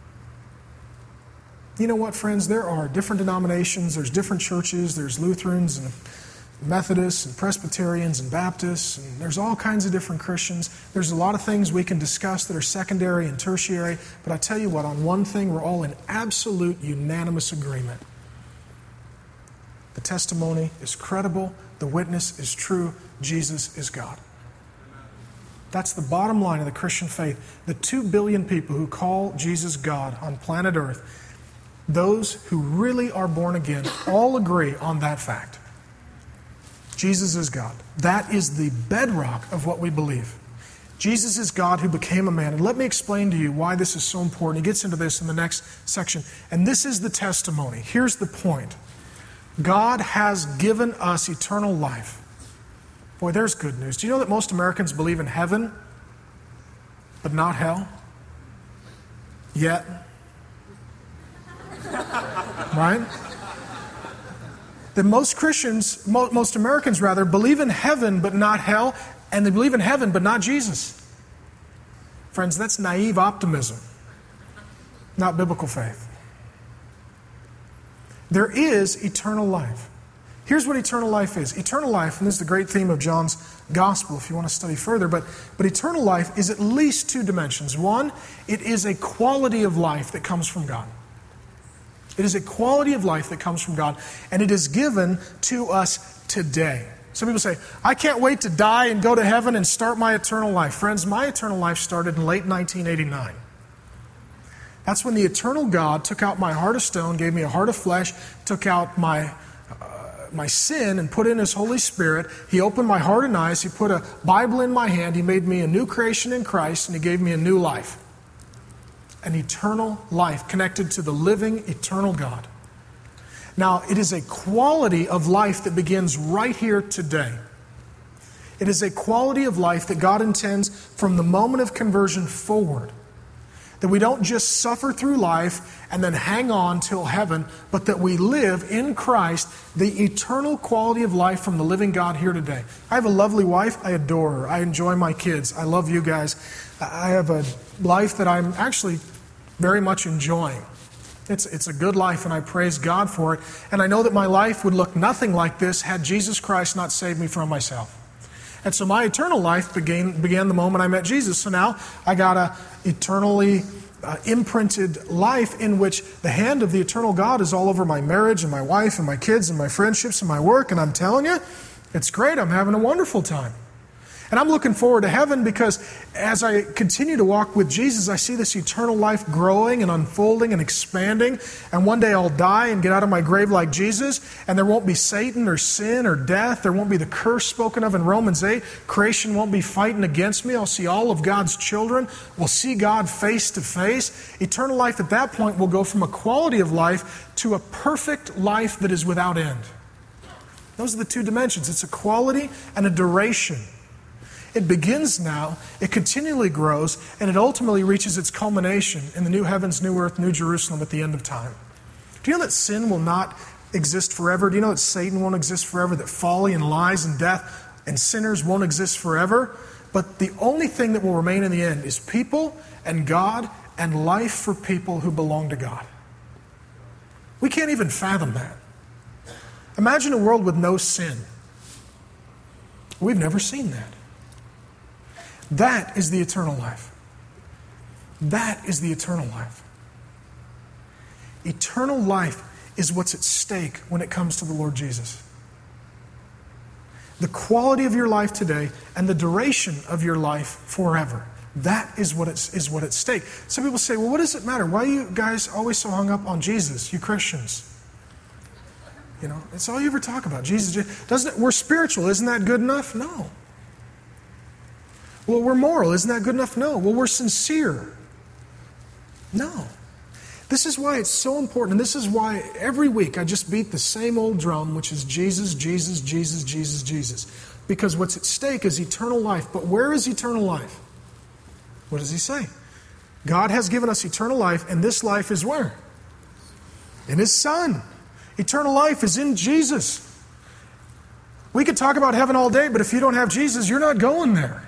S1: You know what, friends? There are different denominations, there's different churches, there's Lutherans and Methodists and Presbyterians and Baptists, and there's all kinds of different Christians. There's a lot of things we can discuss that are secondary and tertiary, but I tell you what, on one thing we're all in absolute unanimous agreement. The testimony is credible, the witness is true, Jesus is God. That's the bottom line of the Christian faith. The two billion people who call Jesus God on planet Earth, those who really are born again, all agree on that fact. Jesus is God. That is the bedrock of what we believe. Jesus is God who became a man. And let me explain to you why this is so important. He gets into this in the next section. And this is the testimony. Here's the point. God has given us eternal life. Boy, there's good news. Do you know that most Americans believe in heaven, but not hell? Yet. Right? That most Christians, most Americans rather, believe in heaven but not hell, and they believe in heaven but not Jesus. Friends, that's naive optimism, not biblical faith. There is eternal life. Here's what eternal life is. Eternal life, and this is the great theme of John's gospel if you want to study further, but, but eternal life is at least two dimensions. One, it is a quality of life that comes from God. It is a quality of life that comes from God, and it is given to us today. Some people say, I can't wait to die and go to heaven and start my eternal life. Friends, my eternal life started in late nineteen eighty-nine. That's when the eternal God took out my heart of stone, gave me a heart of flesh, took out my uh, my sin and put in His Holy Spirit. He opened my heart and eyes. He put a Bible in my hand. He made me a new creation in Christ, and He gave me a new life. An eternal life connected to the living, eternal God. Now, it is a quality of life that begins right here today. It is a quality of life that God intends from the moment of conversion forward. That we don't just suffer through life and then hang on till heaven, but that we live in Christ the eternal quality of life from the living God here today. I have a lovely wife. I adore her. I enjoy my kids. I love you guys. I have a life that I'm actually very much enjoying. It's, it's a good life, and I praise God for it. And I know that my life would look nothing like this had Jesus Christ not saved me from myself. And so my eternal life began, began the moment I met Jesus. So now I got a eternally uh, imprinted life in which the hand of the eternal God is all over my marriage and my wife and my kids and my friendships and my work. And I'm telling you, it's great. I'm having a wonderful time. And I'm looking forward to heaven because as I continue to walk with Jesus, I see this eternal life growing and unfolding and expanding. And one day I'll die and get out of my grave like Jesus, and there won't be Satan or sin or death. There won't be the curse spoken of in Romans eight. Creation won't be fighting against me. I'll see all of God's children. We'll see God face to face. Eternal life at that point will go from a quality of life to a perfect life that is without end. Those are the two dimensions. It's a quality and a duration. It begins now, it continually grows, and it ultimately reaches its culmination in the new heavens, new earth, new Jerusalem at the end of time. Do you know that sin will not exist forever? Do you know that Satan won't exist forever? That folly and lies and death and sinners won't exist forever? But the only thing that will remain in the end is people and God and life for people who belong to God. We can't even fathom that. Imagine a world with no sin. We've never seen that. That is the eternal life. That is the eternal life. Eternal life is what's at stake when it comes to the Lord Jesus. The quality of your life today and the duration of your life forever. That is what it's, is what at stake. Some people say, well, what does it matter? Why are you guys always so hung up on Jesus, you Christians? You know, it's all you ever talk about. Jesus, doesn't it? We're spiritual. Isn't that good enough? No. Well, we're moral. Isn't that good enough? No. Well, we're sincere. No. This is why it's so important. And this is why every week I just beat the same old drum, which is Jesus, Jesus, Jesus, Jesus, Jesus. Because what's at stake is eternal life. But where is eternal life? What does he say? God has given us eternal life, and this life is where? In His Son. Eternal life is in Jesus. We could talk about heaven all day, but if you don't have Jesus, you're not going there.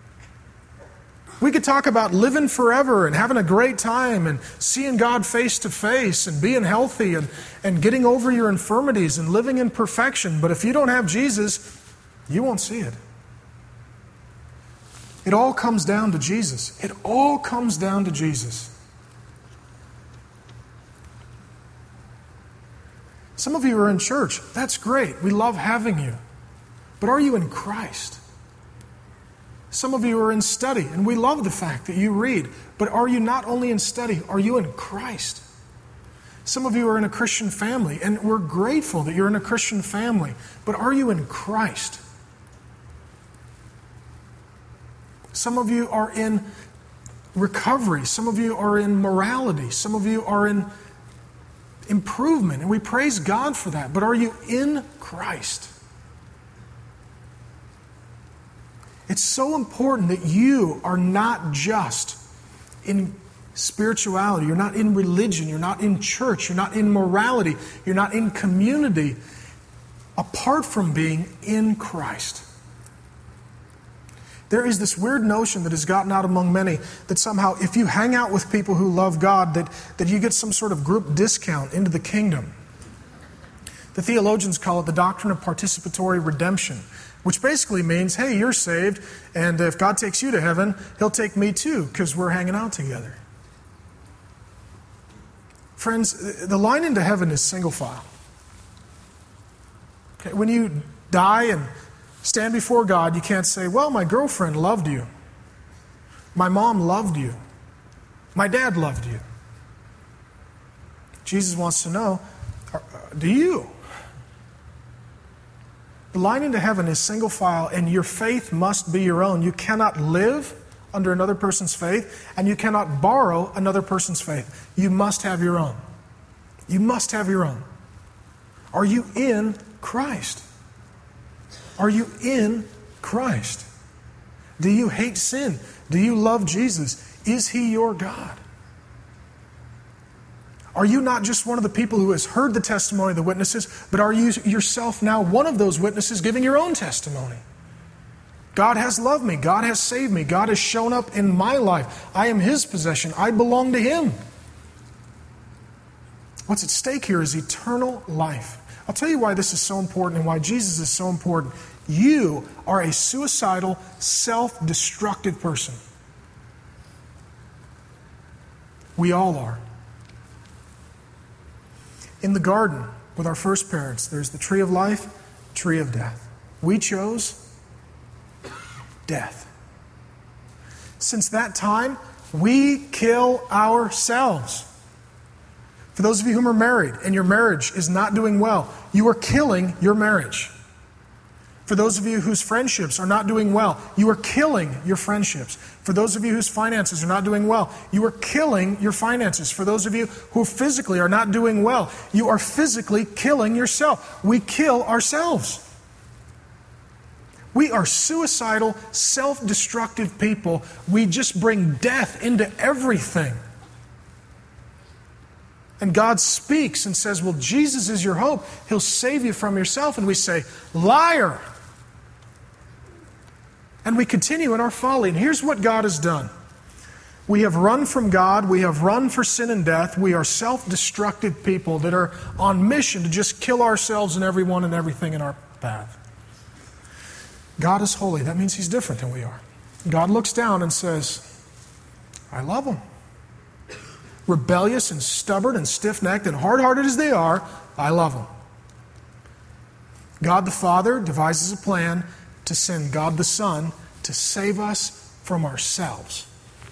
S1: We could talk about living forever and having a great time and seeing God face to face and being healthy and, and getting over your infirmities and living in perfection. But if you don't have Jesus, you won't see it. It all comes down to Jesus. It all comes down to Jesus. Some of you are in church. That's great. We love having you. But are you in Christ? Some of you are in study, and we love the fact that you read. But are you not only in study, are you in Christ? Some of you are in a Christian family, and we're grateful that you're in a Christian family. But are you in Christ? Some of you are in recovery. Some of you are in morality. Some of you are in improvement, and we praise God for that. But are you in Christ? It's so important that you are not just in spirituality, you're not in religion, you're not in church, you're not in morality, you're not in community, apart from being in Christ. There is this weird notion that has gotten out among many that somehow if you hang out with people who love God, that, that you get some sort of group discount into the kingdom. The theologians call it the doctrine of participatory redemption, which basically means, hey, you're saved, and if God takes you to heaven, He'll take me too, because we're hanging out together. Friends, the line into heaven is single file. Okay, when you die and stand before God, you can't say, well, my girlfriend loved you. My mom loved you. My dad loved you. Jesus wants to know, do you? The line into heaven is single file, and your faith must be your own. You cannot live under another person's faith, and you cannot borrow another person's faith. You must have your own. You must have your own. Are you in Christ? Are you in Christ? Do you hate sin? Do you love Jesus? Is He your God? Are you not just one of the people who has heard the testimony of the witnesses, but are you yourself now one of those witnesses giving your own testimony? God has loved me. God has saved me. God has shown up in my life. I am His possession. I belong to Him. What's at stake here is eternal life. I'll tell you why this is so important and why Jesus is so important. You are a suicidal, self-destructive person. We all are. In the garden with our first parents, there's the tree of life, tree of death. We chose death. Since that time, we kill ourselves. For those of you who are married and your marriage is not doing well, you are killing your marriage. For those of you whose friendships are not doing well, you are killing your friendships. For those of you whose finances are not doing well, you are killing your finances. For those of you who physically are not doing well, you are physically killing yourself. We kill ourselves. We are suicidal, self-destructive people. We just bring death into everything. And God speaks and says, well, Jesus is your hope. He'll save you from yourself. And we say, liar. And we continue in our folly. And here's what God has done. We have run from God. We have run for sin and death. We are self-destructive people that are on mission to just kill ourselves and everyone and everything in our path. God is holy. That means He's different than we are. God looks down and says, I love them. Rebellious and stubborn and stiff-necked and hard-hearted as they are, I love them. God the Father devises a plan to send God the Son to save us from ourselves.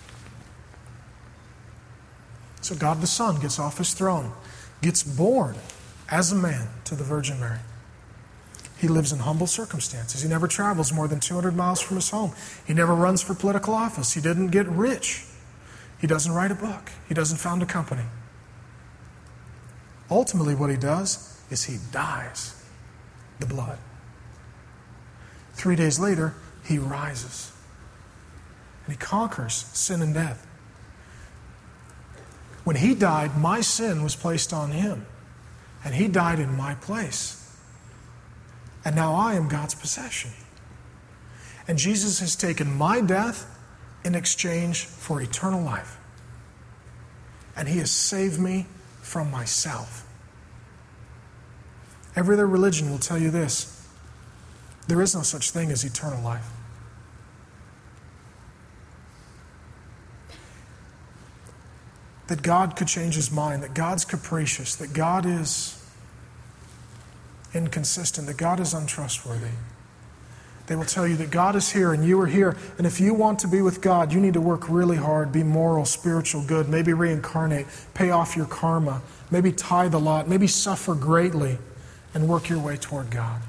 S1: So God the Son gets off His throne, gets born as a man to the Virgin Mary. He lives in humble circumstances. He never travels more than two hundred miles from his home. He never runs for political office. He didn't get rich. He doesn't write a book. He doesn't found a company. Ultimately, what He does is He dies the blood. Three days later, He rises. And He conquers sin and death. When He died, my sin was placed on Him. And He died in my place. And now I am God's possession. And Jesus has taken my death in exchange for eternal life. And He has saved me from myself. Every other religion will tell you this. There is no such thing as eternal life. That God could change His mind, that God's capricious, that God is inconsistent, that God is untrustworthy. They will tell you that God is here and you are here. And if you want to be with God, you need to work really hard, be moral, spiritual, good, maybe reincarnate, pay off your karma, maybe tithe a lot, maybe suffer greatly, and work your way toward God.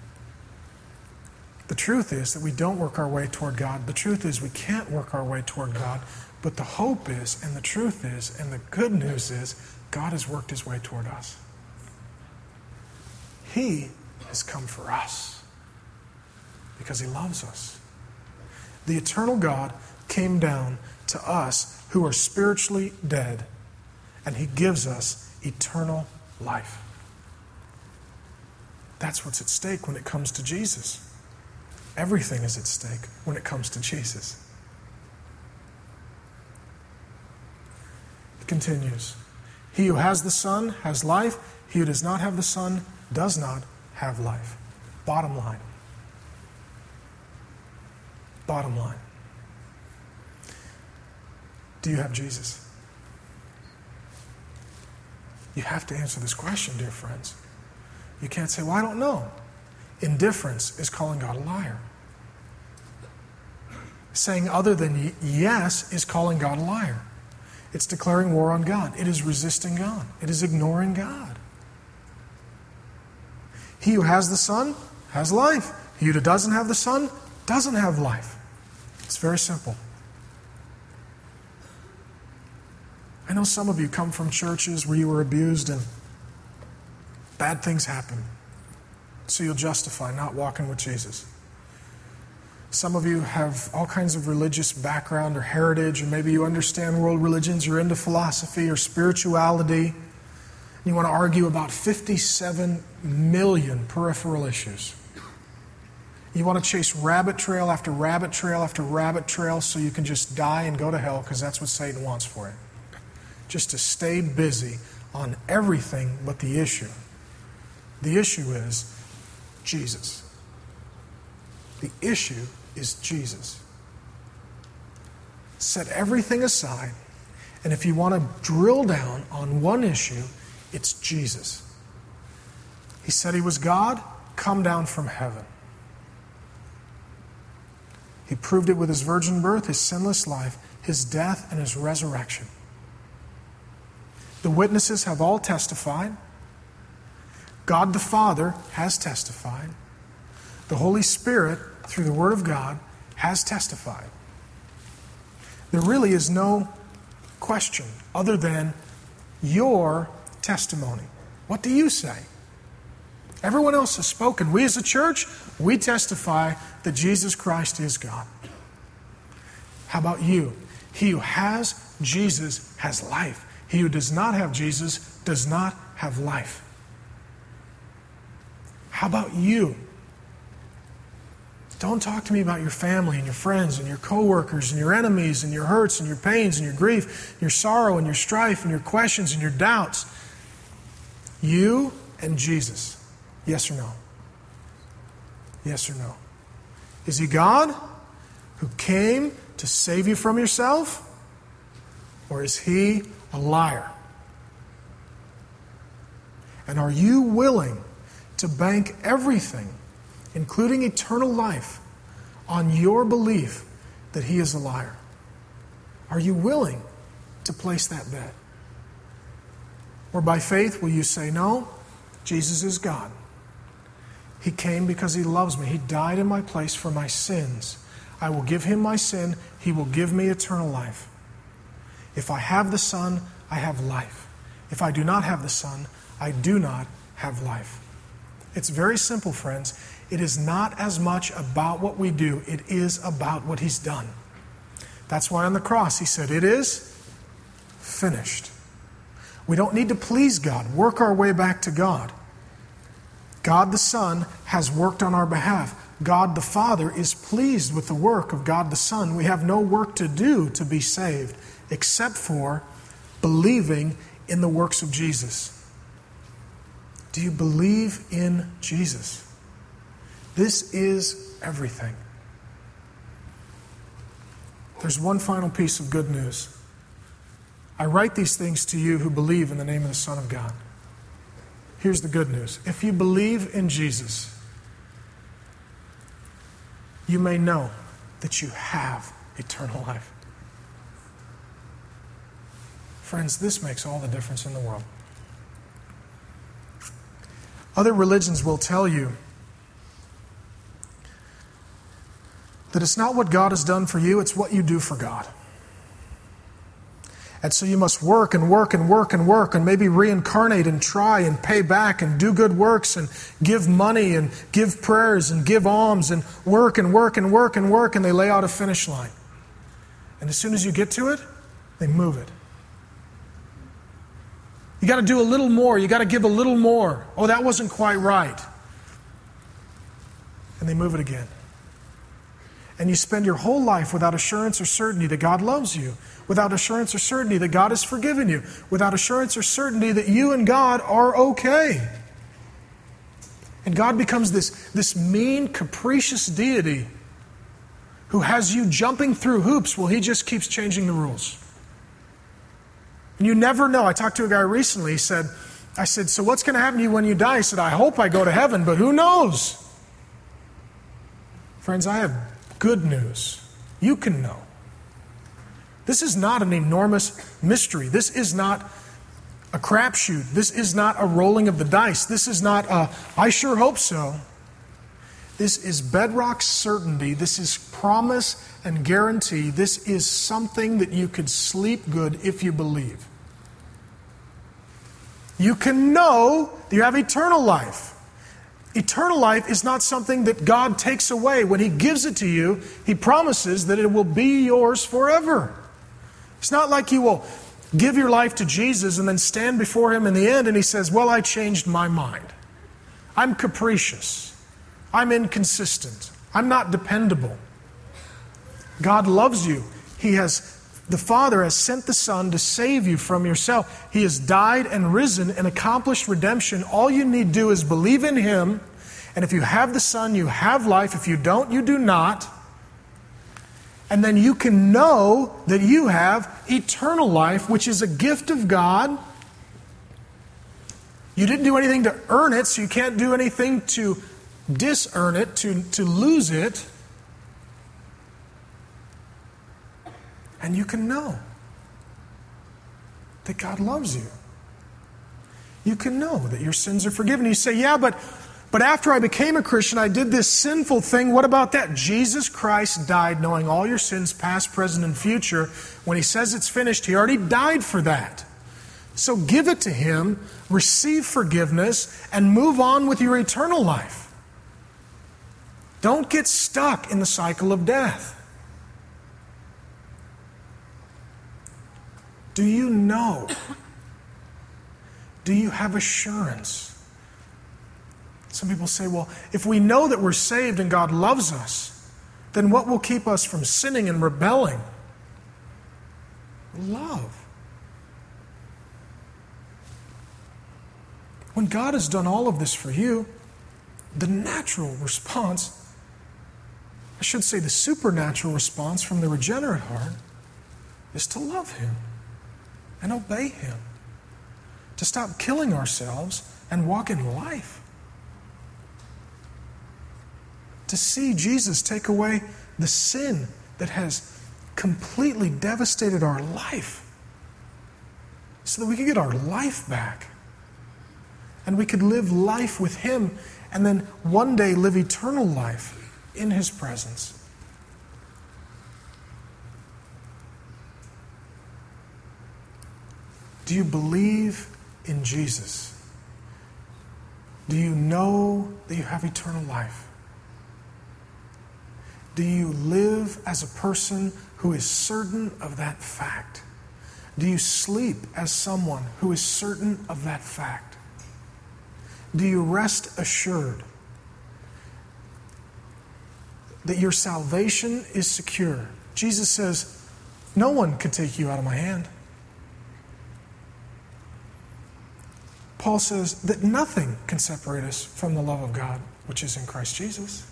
S1: The truth is that we don't work our way toward God. The truth is we can't work our way toward God. But the hope is, and the truth is, and the good news is, God has worked His way toward us. He has come for us because He loves us. The eternal God came down to us who are spiritually dead, and He gives us eternal life. That's what's at stake when it comes to Jesus. Everything is at stake when it comes to Jesus. It continues. He who has the Son has life. He who does not have the Son does not have life. Bottom line. Bottom line. Do you have Jesus? You have to answer this question, dear friends. You can't say, well, I don't know. Indifference is calling God a liar. Saying other than yes is calling God a liar. It's declaring war on God. It is resisting God. It is ignoring God. He who has the Son has life. He who doesn't have the Son doesn't have life. It's very simple. I know some of you come from churches where you were abused and bad things happen. So you'll justify not walking with Jesus. Some of you have all kinds of religious background or heritage, or maybe you understand world religions, you're into philosophy or spirituality. You want to argue about fifty-seven million peripheral issues. You want to chase rabbit trail after rabbit trail after rabbit trail so you can just die and go to hell because that's what Satan wants for you. Just to stay busy on everything but the issue. The issue is Jesus. The issue is Jesus. Set everything aside, and if you want to drill down on one issue, it's Jesus. He said He was God, come down from heaven. He proved it with his virgin birth, his sinless life, his death, and his resurrection. The witnesses have all testified. God the Father has testified. The Holy Spirit, through the Word of God, has testified. There really is no question other than your testimony. What do you say? Everyone else has spoken. We as a church, we testify that Jesus Christ is God. How about you? He who has Jesus has life. He who does not have Jesus does not have life. How about you? Don't talk to me about your family and your friends and your coworkers and your enemies and your hurts and your pains and your grief, your sorrow and your strife and your questions and your doubts. You and Jesus. Yes or no? Yes or no? Is He God who came to save you from yourself? Or is He a liar? And are you willing to bank everything, including eternal life, on your belief that He is a liar? Are you willing to place that bet? Or by faith, will you say, no, Jesus is God. He came because He loves me. He died in my place for my sins. I will give Him my sin. He will give me eternal life. If I have the Son, I have life. If I do not have the Son, I do not have life. It's very simple, friends. It is not as much about what we do. It is about what He's done. That's why on the cross He said, it is finished. We don't need to please God, work our way back to God. God the Son has worked on our behalf. God the Father is pleased with the work of God the Son. We have no work to do to be saved except for believing in the works of Jesus. Do you believe in Jesus? This is everything. There's one final piece of good news. I write these things to you who believe in the name of the Son of God. Here's the good news. If you believe in Jesus, you may know that you have eternal life. Friends, this makes all the difference in the world. Other religions will tell you that it's not what God has done for you, it's what you do for God. And so you must work and work and work and work and maybe reincarnate and try and pay back and do good works and give money and give prayers and give alms and work and work and work and work, and they lay out a finish line. And as soon as you get to it, they move it. You got to do a little more. You got to give a little more. Oh, that wasn't quite right. And they move it again. And you spend your whole life without assurance or certainty that God loves you, without assurance or certainty that God has forgiven you, without assurance or certainty that you and God are okay. And God becomes this, this mean, capricious deity who has you jumping through hoops while He just keeps changing the rules. And you never know. I talked to a guy recently. He said, I said, so what's going to happen to you when you die? He said, I hope I go to heaven, but who knows? Friends, I have good news. You can know. This is not an enormous mystery. This is not a crapshoot. This is not a rolling of the dice. This is not a, I sure hope so. This is bedrock certainty. This is promise and guarantee. This is something that you could sleep good if you believe. You can know that you have eternal life. Eternal life is not something that God takes away. When He gives it to you, He promises that it will be yours forever. It's not like you will give your life to Jesus and then stand before Him in the end and He says, well, I changed my mind. I'm capricious. I'm inconsistent. I'm not dependable. God loves you. He has, the Father has sent the Son to save you from yourself. He has died and risen and accomplished redemption. All you need to do is believe in Him. And if you have the Son, you have life. If you don't, you do not. And then you can know that you have eternal life, which is a gift of God. You didn't do anything to earn it, so you can't do anything to dis-earn it, to, to lose it. And you can know that God loves you. You can know that your sins are forgiven. You say, yeah, but, but after I became a Christian, I did this sinful thing. What about that? Jesus Christ died knowing all your sins, past, present, and future. When He says it's finished, He already died for that. So give it to Him, receive forgiveness, and move on with your eternal life. Don't get stuck in the cycle of death. Do you know? Do you have assurance? Some people say, well, if we know that we're saved and God loves us, then what will keep us from sinning and rebelling? Love. When God has done all of this for you, the natural response, I should say the supernatural response from the regenerate heart, is to love Him and obey Him, to stop killing ourselves and walk in life, to see Jesus take away the sin that has completely devastated our life so that we can get our life back. And we could live life with Him and then one day live eternal life in His presence. Do you believe in Jesus? Do you know that you have eternal life? Do you live as a person who is certain of that fact? Do you sleep as someone who is certain of that fact? Do you rest assured that your salvation is secure? Jesus says, no one can take you out of my hand. Paul says that nothing can separate us from the love of God, which is in Christ Jesus.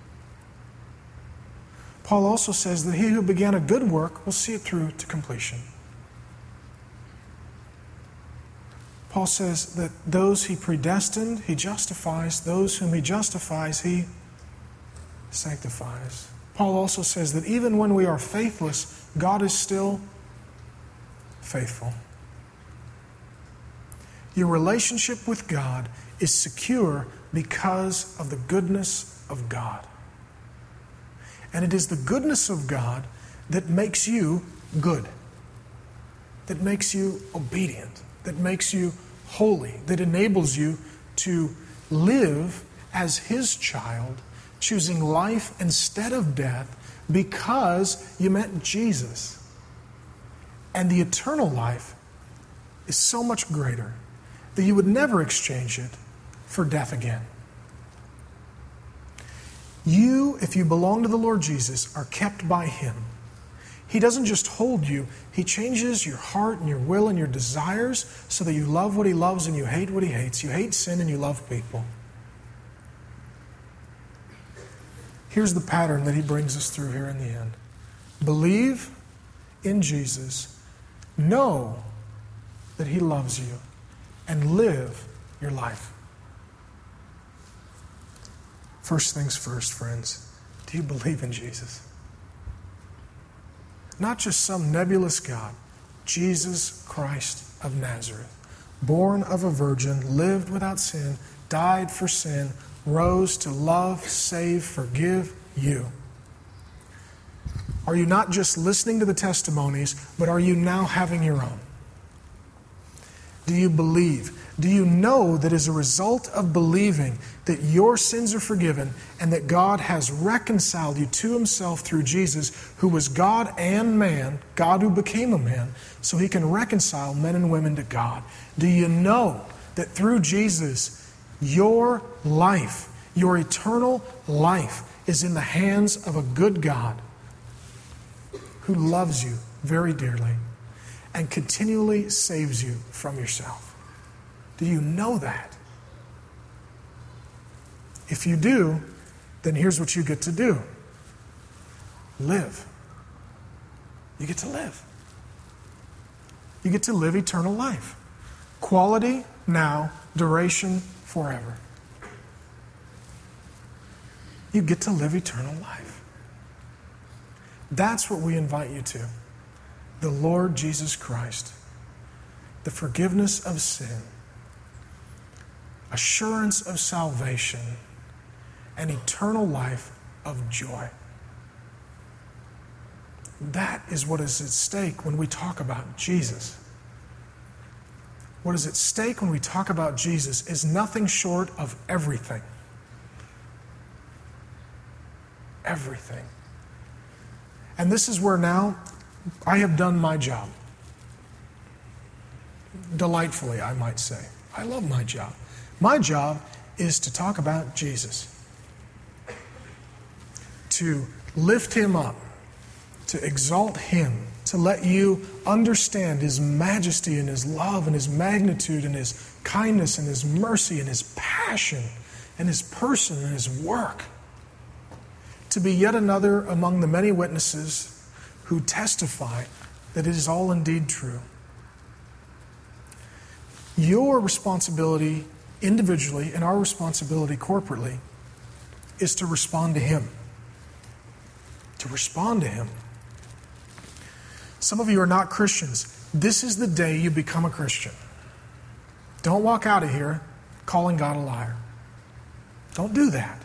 S1: Paul also says that he who began a good work will see it through to completion. Paul says that those He predestined, He justifies. Those whom He justifies, He sanctifies. Paul also says that even when we are faithless, God is still faithful. Your relationship with God is secure because of the goodness of God. And it is the goodness of God that makes you good, that makes you obedient, that makes you holy, that enables you to live as His child, choosing life instead of death because you met Jesus. And the eternal life is so much greater that you would never exchange it for death again. You, if you belong to the Lord Jesus, are kept by Him. He doesn't just hold you, He changes your heart and your will and your desires so that you love what He loves and you hate what He hates. You hate sin and you love people. Here's the pattern that He brings us through here in the end. Believe in Jesus, know that He loves you, and live your life. First things first, friends. Do you believe in Jesus? Not just some nebulous God. Jesus Christ of Nazareth. Born of a virgin, lived without sin, died for sin, rose to love, save, forgive you. Are you not just listening to the testimonies, but are you now having your own? Do you believe? Do you know that as a result of believing that your sins are forgiven and that God has reconciled you to Himself through Jesus, who was God and man, God who became a man, so He can reconcile men and women to God? Do you know that through Jesus, your life, your eternal life, is in the hands of a good God who loves you very dearly and continually saves you from yourself? Do you know that? If you do, then here's what you get to do. Live. You get to live. You get to live eternal life. Quality now, duration forever. You get to live eternal life. That's what we invite you to. the Lord Jesus Christ, the forgiveness of sin, assurance of salvation, and eternal life of joy. That is what is at stake when we talk about Jesus. What is at stake when we talk about Jesus is nothing short of everything. Everything. And this is where now I have done my job. Delightfully, I might say. I love my job. My job is to talk about Jesus. To lift him up. To exalt him. To let you understand his majesty and his love and his magnitude and his kindness and his mercy and his passion and his person and his work. To be yet another among the many witnesses who testify that it is all indeed true. Your responsibility individually and our responsibility corporately is to respond to him. To respond to him. Some of you are not Christians. This is the day you become a Christian. Don't walk out of here calling God a liar. Don't do that.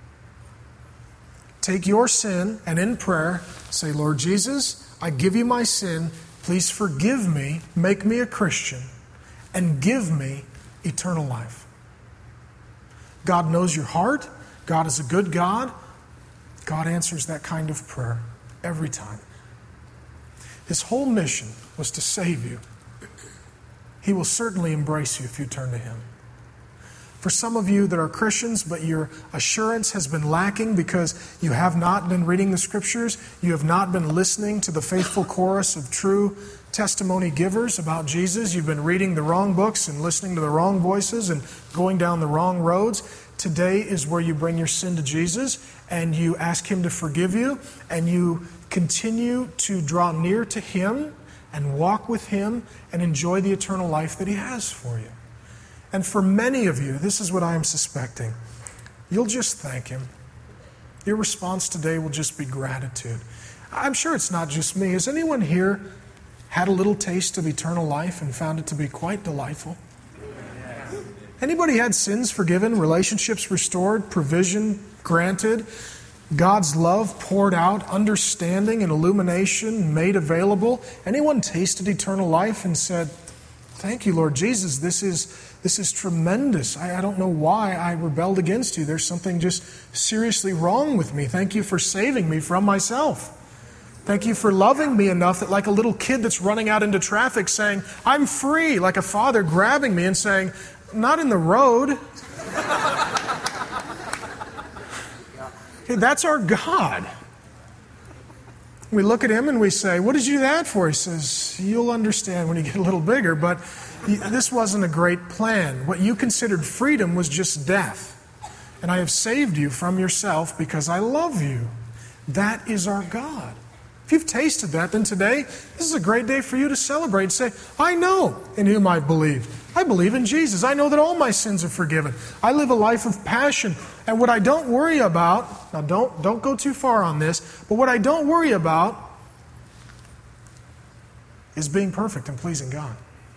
S1: Take your sin and in prayer say, Lord Jesus, I give you my sin. Please forgive me, make me a Christian, and give me eternal life. God knows your heart. God is a good God. God answers that kind of prayer every time. His whole mission was to save you. He will certainly embrace you if you turn to him. For some of you that are Christians, but your assurance has been lacking because you have not been reading the Scriptures, you have not been listening to the faithful chorus of true testimony givers about Jesus, you've been reading the wrong books and listening to the wrong voices and going down the wrong roads, today is where you bring your sin to Jesus and you ask him to forgive you and you continue to draw near to him and walk with him and enjoy the eternal life that he has for you. And for many of you, this is what I am suspecting. You'll just thank him. Your response today will just be gratitude. I'm sure it's not just me. Has anyone here had a little taste of eternal life and found it to be quite delightful? Anybody had sins forgiven, relationships restored, provision granted, God's love poured out, understanding and illumination made available? Anyone tasted eternal life and said, thank you, Lord Jesus, this is this is tremendous. I, I don't know why I rebelled against you. There's something just seriously wrong with me. Thank you for saving me from myself. Thank you for loving me enough that like a little kid that's running out into traffic saying, I'm free, like a father grabbing me and saying, not in the road. Okay, that's our God. We look at him and we say, what did you do that for? He says, you'll understand when you get a little bigger, but this wasn't a great plan. What you considered freedom was just death. And I have saved you from yourself because I love you. That is our God. If you've tasted that, then today, this is a great day for you to celebrate and say, I know in whom I believe. I believe in Jesus. I know that all my sins are forgiven. I live a life of passion. And what I don't worry about, now don't, don't go too far on this, but what I don't worry about is being perfect and pleasing God.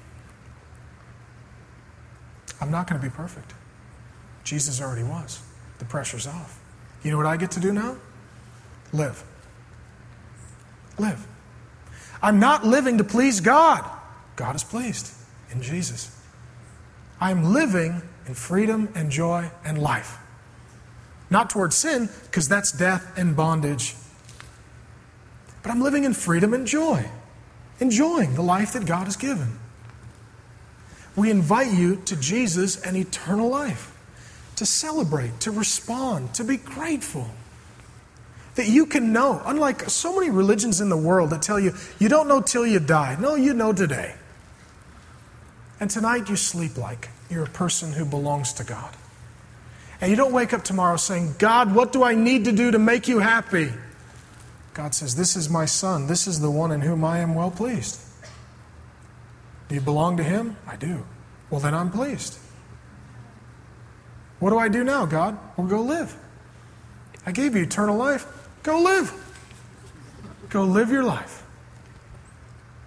S1: I'm not going to be perfect. Jesus already was. The pressure's off. You know what I get to do now? Live. Live. I'm not living to please God. God is pleased in Jesus. I'm living in freedom and joy and life. Not towards sin, because that's death and bondage. But I'm living in freedom and joy. Enjoying the life that God has given. We invite you to Jesus and eternal life. To celebrate, to respond, to be grateful. That you can know, unlike so many religions in the world that tell you, you don't know till you die. No, you know today. And tonight you sleep like you're a person who belongs to God. And you don't wake up tomorrow saying, God, what do I need to do to make you happy? God says, this is my son. This is the one in whom I am well pleased. Do you belong to him? I do. Well, then I'm pleased. What do I do now, God? Well, go live. I gave you eternal life. Go live. Go live your life.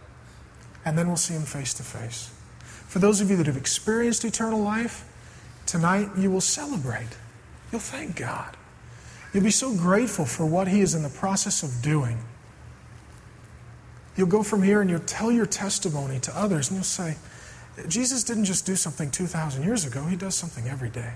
S1: and then we'll see him face to face. For those of you that have experienced eternal life, tonight you will celebrate. You'll thank God. You'll be so grateful for what he is in the process of doing. You'll go from here and you'll tell your testimony to others, and you'll say, Jesus didn't just do something two thousand years ago, he does something every day.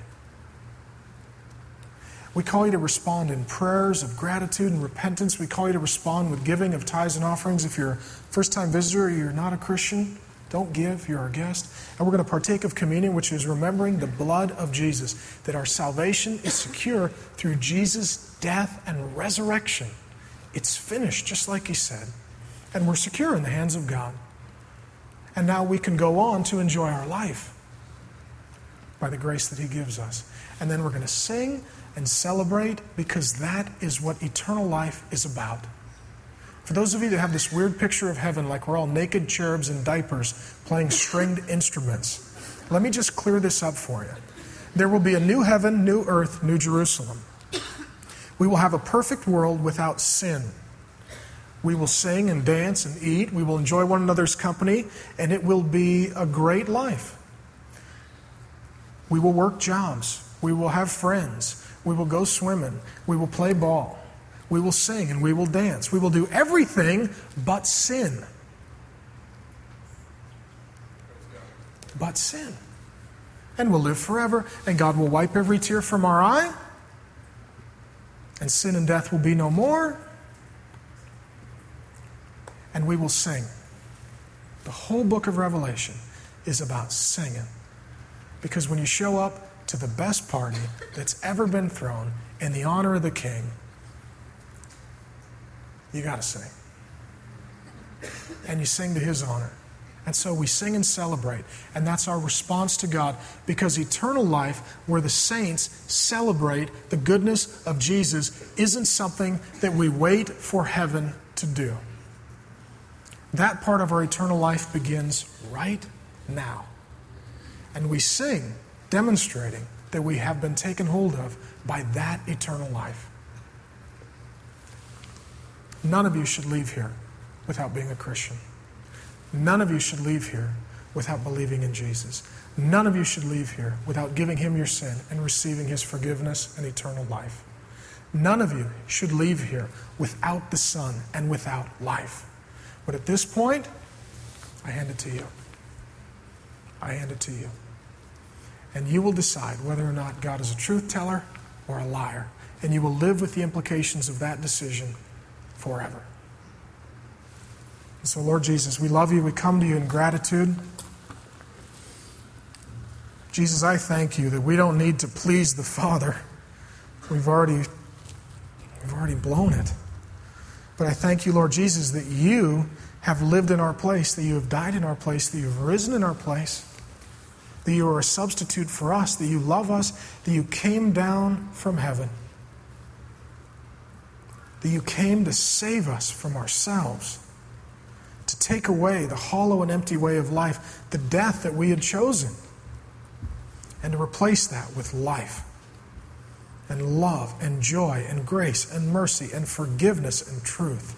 S1: We call you to respond in prayers of gratitude and repentance. We call you to respond with giving of tithes and offerings. If you're a first-time visitor or you're not a Christian, don't give, you're our guest. And we're going to partake of communion, which is remembering the blood of Jesus, that our salvation is secure through Jesus' death and resurrection. It's finished, just like he said. And we're secure in the hands of God. And now we can go on to enjoy our life by the grace that he gives us. And then we're going to sing and celebrate, because that is what eternal life is about. For those of you that have this weird picture of heaven, like we're all naked cherubs in diapers playing stringed instruments, let me just clear this up for you. There will be a new heaven, new earth, new Jerusalem. We will have a perfect world without sin. We will sing and dance and eat. We will enjoy one another's company, and it will be a great life. We will work jobs. We will have friends. We will go swimming. We will play ball. We will sing and we will dance. We will do everything but sin. But sin. And we'll live forever, and God will wipe every tear from our eye, and sin and death will be no more, and we will sing. The whole book of Revelation is about singing. Because when you show up to the best party that's ever been thrown in the honor of the King, you got to sing. And you sing to his honor. And so we sing and celebrate. And that's our response to God, because eternal life, where the saints celebrate the goodness of Jesus, isn't something that we wait for heaven to do. That part of our eternal life begins right now. And we sing, demonstrating that we have been taken hold of by that eternal life. None of you should leave here without being a Christian. None of you should leave here without believing in Jesus. None of you should leave here without giving him your sin and receiving his forgiveness and eternal life. None of you should leave here without the Son and without life. But at this point, I hand it to you. I hand it to you. And you will decide whether or not God is a truth teller or a liar. And you will live with the implications of that decision forever. And so, Lord Jesus, we love you. We come to you in gratitude. Jesus, I thank you that we don't need to please the Father. We've already, we've already blown it. But I thank you, Lord Jesus, that you have lived in our place, that you have died in our place, that you have risen in our place, that you are a substitute for us, that you love us, that you came down from heaven, that you came to save us from ourselves, to take away the hollow and empty way of life, the death that we had chosen, and to replace that with life and love and joy and grace and mercy and forgiveness and truth.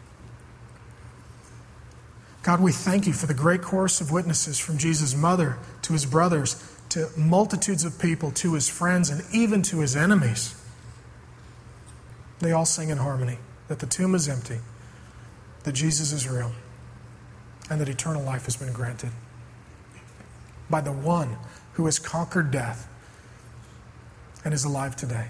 S1: God, we thank you for the great chorus of witnesses, from Jesus' mother to his brothers, to multitudes of people, to his friends, and even to his enemies. They all sing in harmony that the tomb is empty, that Jesus is real, and that eternal life has been granted by the one who has conquered death and is alive today.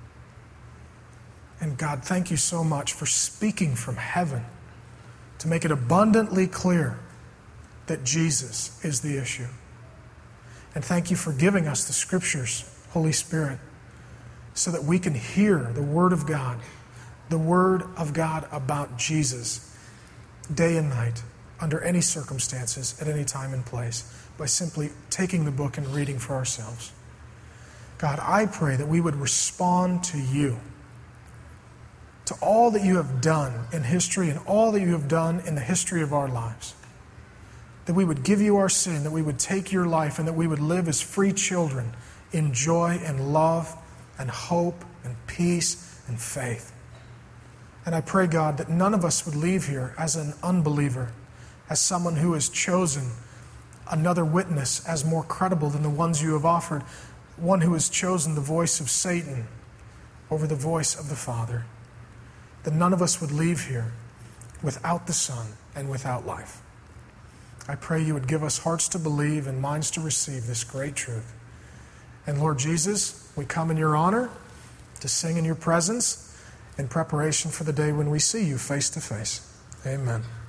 S1: And God, thank you so much for speaking from heaven to make it abundantly clear that Jesus is the issue. And thank you for giving us the Scriptures, Holy Spirit, so that we can hear the Word of God, the Word of God about Jesus, day and night, under any circumstances, at any time and place, by simply taking the book and reading for ourselves. God, I pray that we would respond to you, to all that you have done in history and all that you have done in the history of our lives. That we would give you our sin, that we would take your life, and that we would live as free children in joy and love and hope and peace and faith. And I pray, God, that none of us would leave here as an unbeliever, as someone who has chosen another witness as more credible than the ones you have offered, one who has chosen the voice of Satan over the voice of the Father, that none of us would leave here without the Son and without life. I pray you would give us hearts to believe and minds to receive this great truth. And Lord Jesus, we come in your honor to sing in your presence in preparation for the day when we see you face to face. Amen.